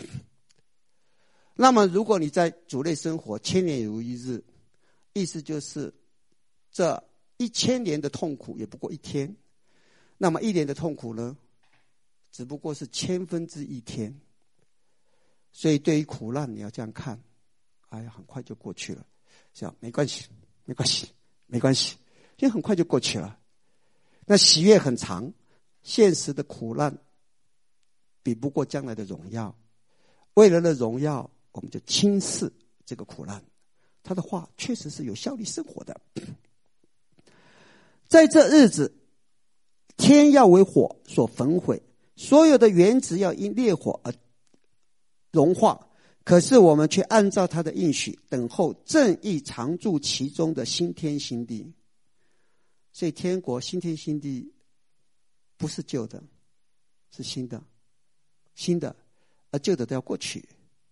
那么如果你在主内生活，1000年如一日，意思就是这1000年的痛苦也不过1天，那么1年的痛苦呢，只不过是1/1000天。所以对于苦难你要这样看，哎呀，很快就过去了，想没关系没关系没关系，因为很快就过去了。那喜悦很长，现实的苦难比不过将来的荣耀。为了那荣耀，我们就轻视这个苦难。他的话确实是有效率生活的。在这日子，天要为火所焚毁，所有的原子要因烈火而融化，可是我们却按照他的应许，等候正义常住其中的新天新地。所以天国新天新地不是旧的，是新的，新的，而旧的都要过去。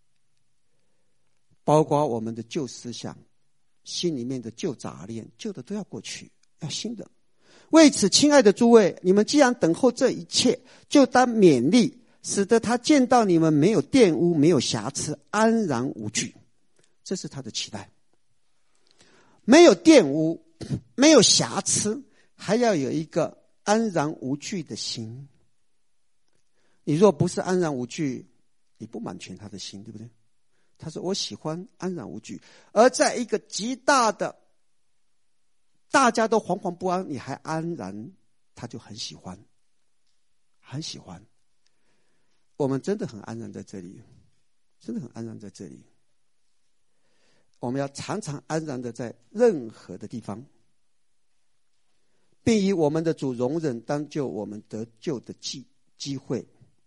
包括我们的旧思想，心里面的旧杂念，旧的都要过去，要新的。为此，亲爱的诸位，你们既然等候这一切，就当勉励，使得他见到你们没有玷污，没有瑕疵，安然无惧。这是他的期待。没有玷污，没有瑕疵，还要有一个安然无惧的心。你若不是安然无惧，你不满全他的心，对不对？他说我喜欢安然无惧，而在一个极大的大家都惶惶不安，你还安然，他就很喜欢，很喜欢。我们真的很安然在这里，真的很安然在这里。我们要常常安然的在任何的地方，并以我们的主容忍当救我们得救的机会。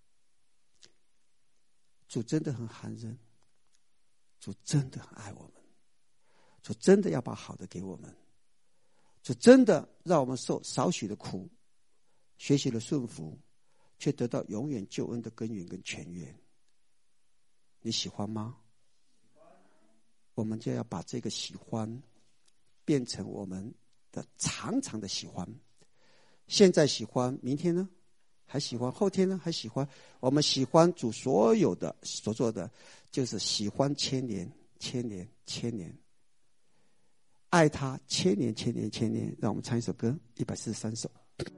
主真的很寒人，主真的很爱我们，主真的要把好的给我们，主真的让我们受少许的苦，学习了顺服，却得到永远救恩的根源跟泉源。你喜欢吗？我们就要把这个喜欢变成我们的常常的喜欢。现在喜欢，明天呢还喜欢，后天呢还喜欢。我们喜欢主所有的所做的，就是喜欢千年千年千年，爱他千年千年千年。让我们唱一首歌，143首。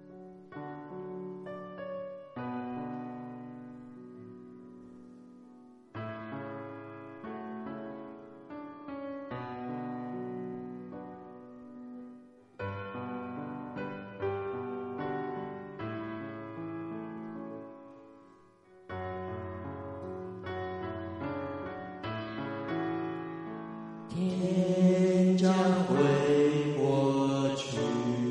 天将会过去，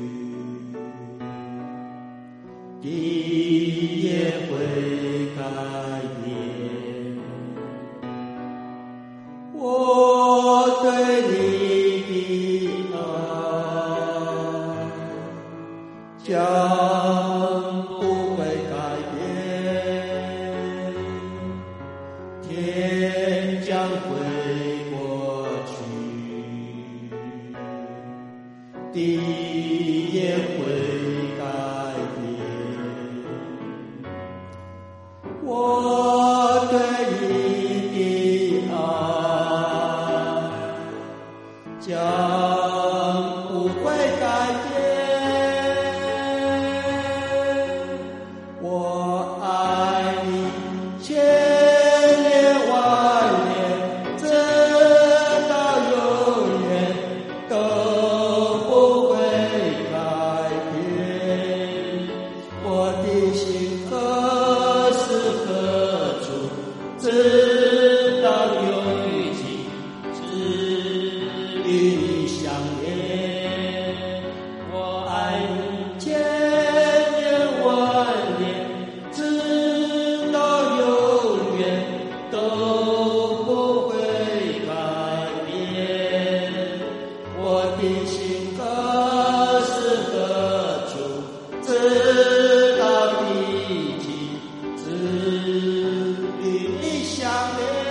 地也会改变。我对你的爱将不会改变，天将会地也会改变，我念，我爱你千年万年，直到永远都不会改变。我的心何时何处，直到地极，只与你相连。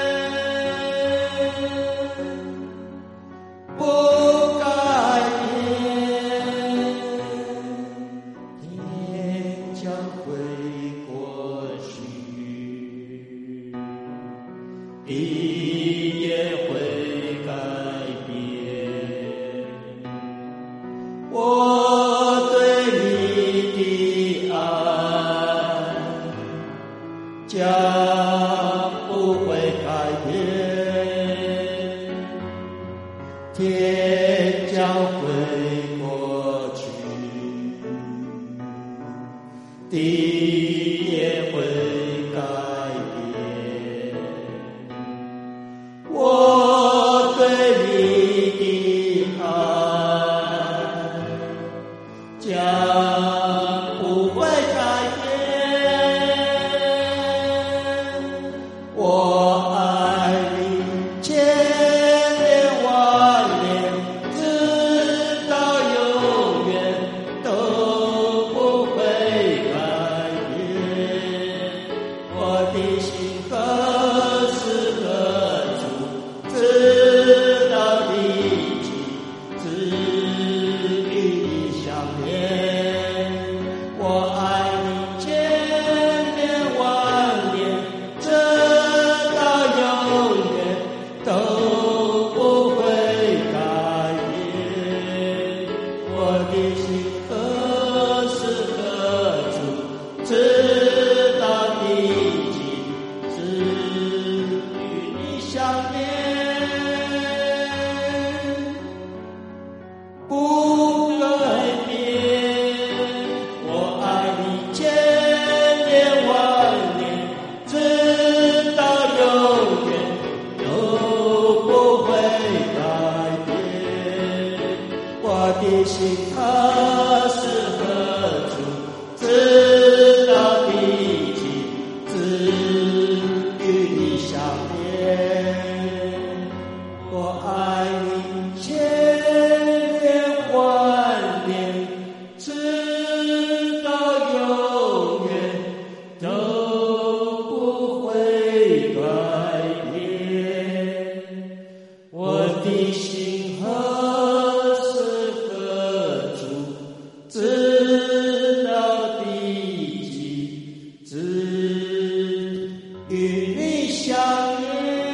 不改变，天将会过去，地也会改变。我对你的爱将不会改变，天将会过去，地也会改变。我对你的爱将不会改变，我爱你千年万年，直到永远都不会改变。我的心何时何处，直到地极，只与你相连。我爱你千年万年，直到永远都不会改变。我的心何时何处，直到地极，只与你相连。不改变，我爱你千年万年，直到永远都不会改变。我的心何时何处，直到地极，只与你相连。我爱你千年万年，直到永远都不会改变。我的心何时何处，直到地极，只与你相连。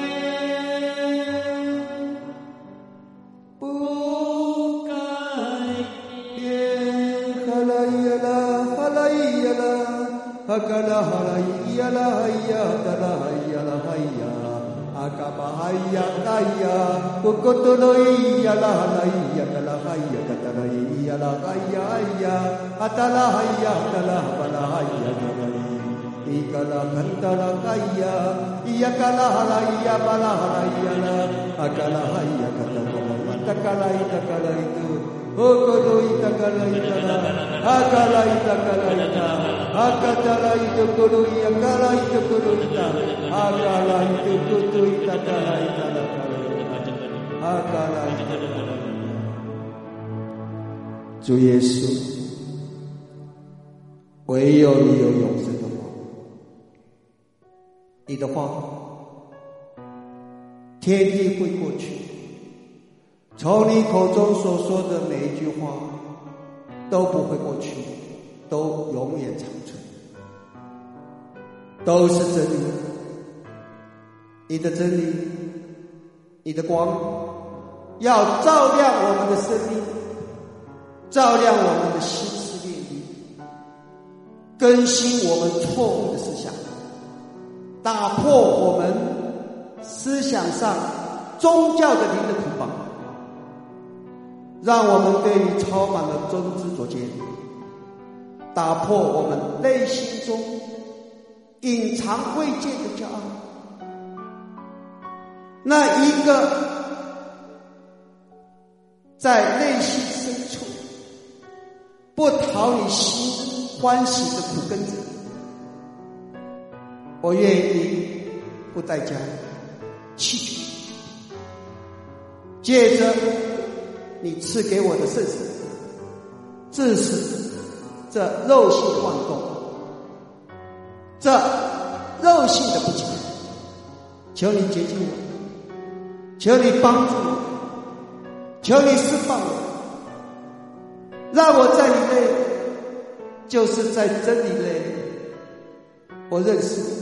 不改变。 哈啦呀啦，哈啦呀啦，哈嘎啦哈啦呀啦呀哒啦呀啦呀，阿嘎巴哈呀哒呀，咕咕嘟噜呀啦啦呀哒啦呀哒哒啦呀啦呀呀，阿哒啦呀哒啦巴啦呀哒啦。Ikala kantala kaya, iyakala halaya bala halayala, akala haya katakala, itakala itu, okodo itakala itala, akala itakala ita, akatala itu kudu iyakala itu kudu ita, akala itu kudu itakala itala kala, akala itakala. 主耶稣，唯有你有永生的话。你的话，天地会过去，从你口中所说的每一句话都不会过去，都永远长存，都是真理。你的真理，你的光，要照亮我们的生命，照亮我们的心思念意，更新我们错误的思想，打破我们思想上宗教的灵的捆绑，让我们对你充满了真知灼见，打破我们内心中隐藏未见的骄傲，那一个在内心深处不讨你心欢喜的苦根子，我愿意不代价弃绝。借着你赐给我的圣神，致使这肉性的妄动，这肉性的不洁，求你洁净我，求你帮助我，求你释放我，让我在你内，就是在真理内，我认识你，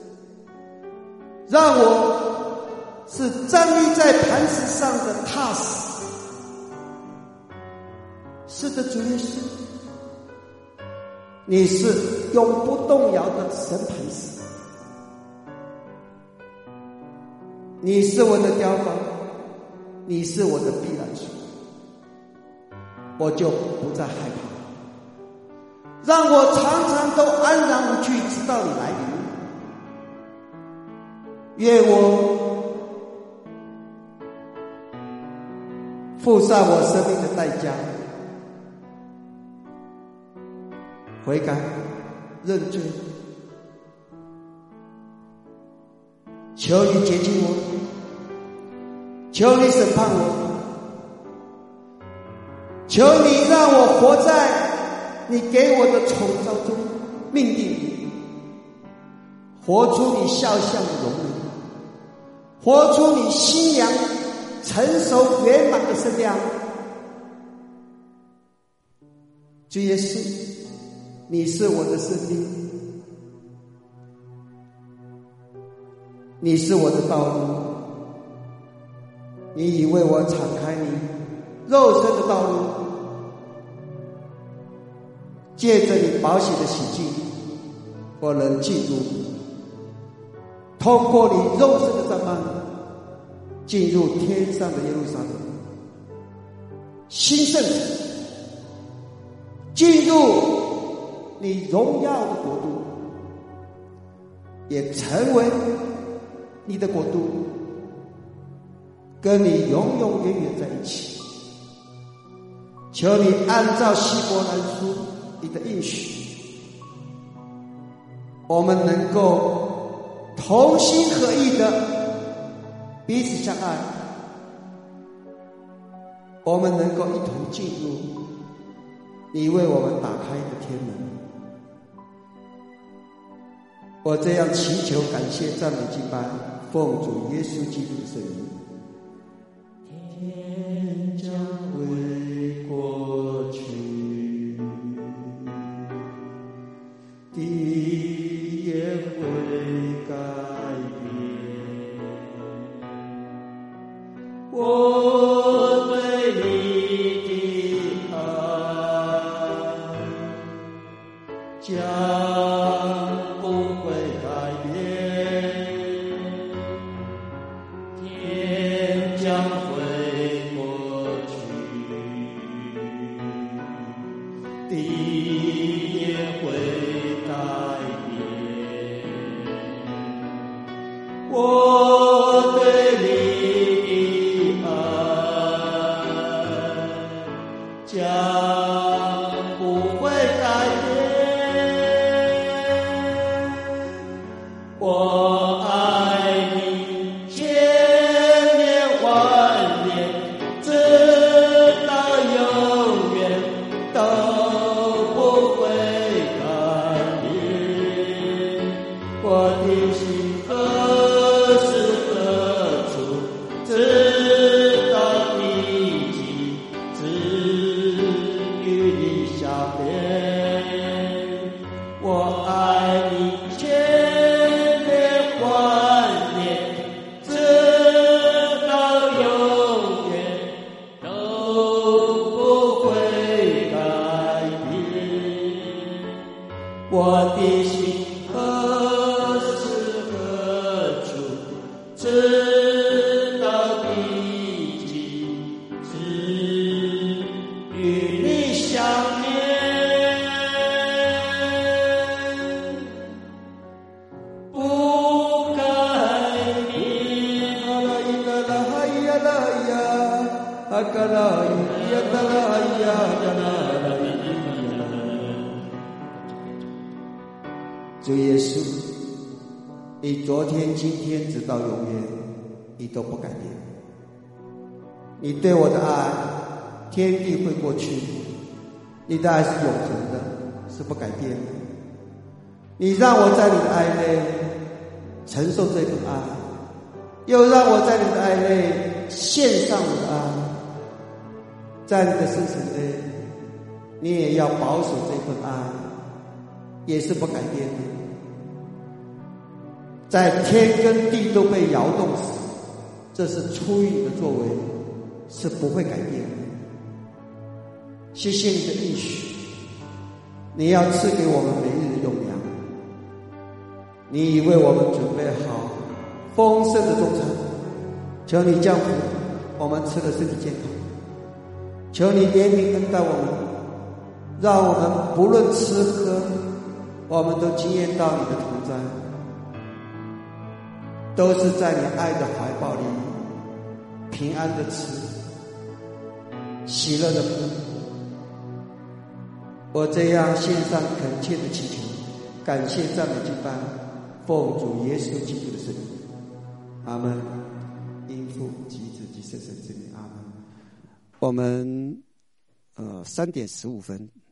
让我是站立在磐石上的踏实。是的，主耶稣，你是永不动摇的神磐石，你是我的碉堡，你是我的避难所，我就不再害怕，让我常常都安然无惧，直到你来临。愿我付上我生命的代价，悔改认罪，求你洁净我，求你审判我，求你让我活在你给我的创造中命定里，活出你肖像的容颜，活出你新娘成熟圆满的身量。主耶稣，你是我的生命，你是我的道路，你已为我敞开你肉身的道路，借着你宝血的洗净，我能进入，通过你肉身的帐幔，进入天上的耶路撒冷，新圣城，进入你荣耀的国度，也成为你的国度，跟你永永远远在一起。求你按照希伯来书你的应许，我们能够同心合意的彼此相爱，我们能够一同进入你为我们打开的天门。我这样祈求、感谢、赞美、敬拜，奉主耶稣基督的圣名。 天将会过去，地也会改变，我对你的爱将不会改变，天将会过去，地也会改变，我对你的爱将不会改变，我爱你千年万年，直到永远都不会改变。我的心何时何处，直到地极，只与你相连。我爱你千年万年，直到永远都不会改变。我的心何时何处，直到地极，只与你相连，不改变。 阿拉伊拉拉哈伊呀拉呀，阿嘎拉伊呀哒啦呀哒啦啦呀。主耶稣，你昨天、今天直到永远，你都不改变。你对我的爱，天地会过去，你的爱是永恒的，是不改变的。你让我在你的爱内承受这份爱，又让我在你的爱内献上我的爱。在你的圣城内，你也要保守这份爱，也是不改变的。在天跟地都被摇动时，这是出于你的作为，是不会改变的。谢谢你的应许，你要赐给我们每日的用粮，你已为我们准备好丰盛的中餐，求你降福我们吃的身体健康，求你怜悯恩待我们，让我们不论吃喝，我们都经验到你的同在，都是在你爱的怀抱里平安的吃，喜乐的喝。我这样献上恳切的祈求，感谢赞美敬拜，奉主耶稣基督的圣名，阿们。因父及子及圣神之名，阿们。我们3点15分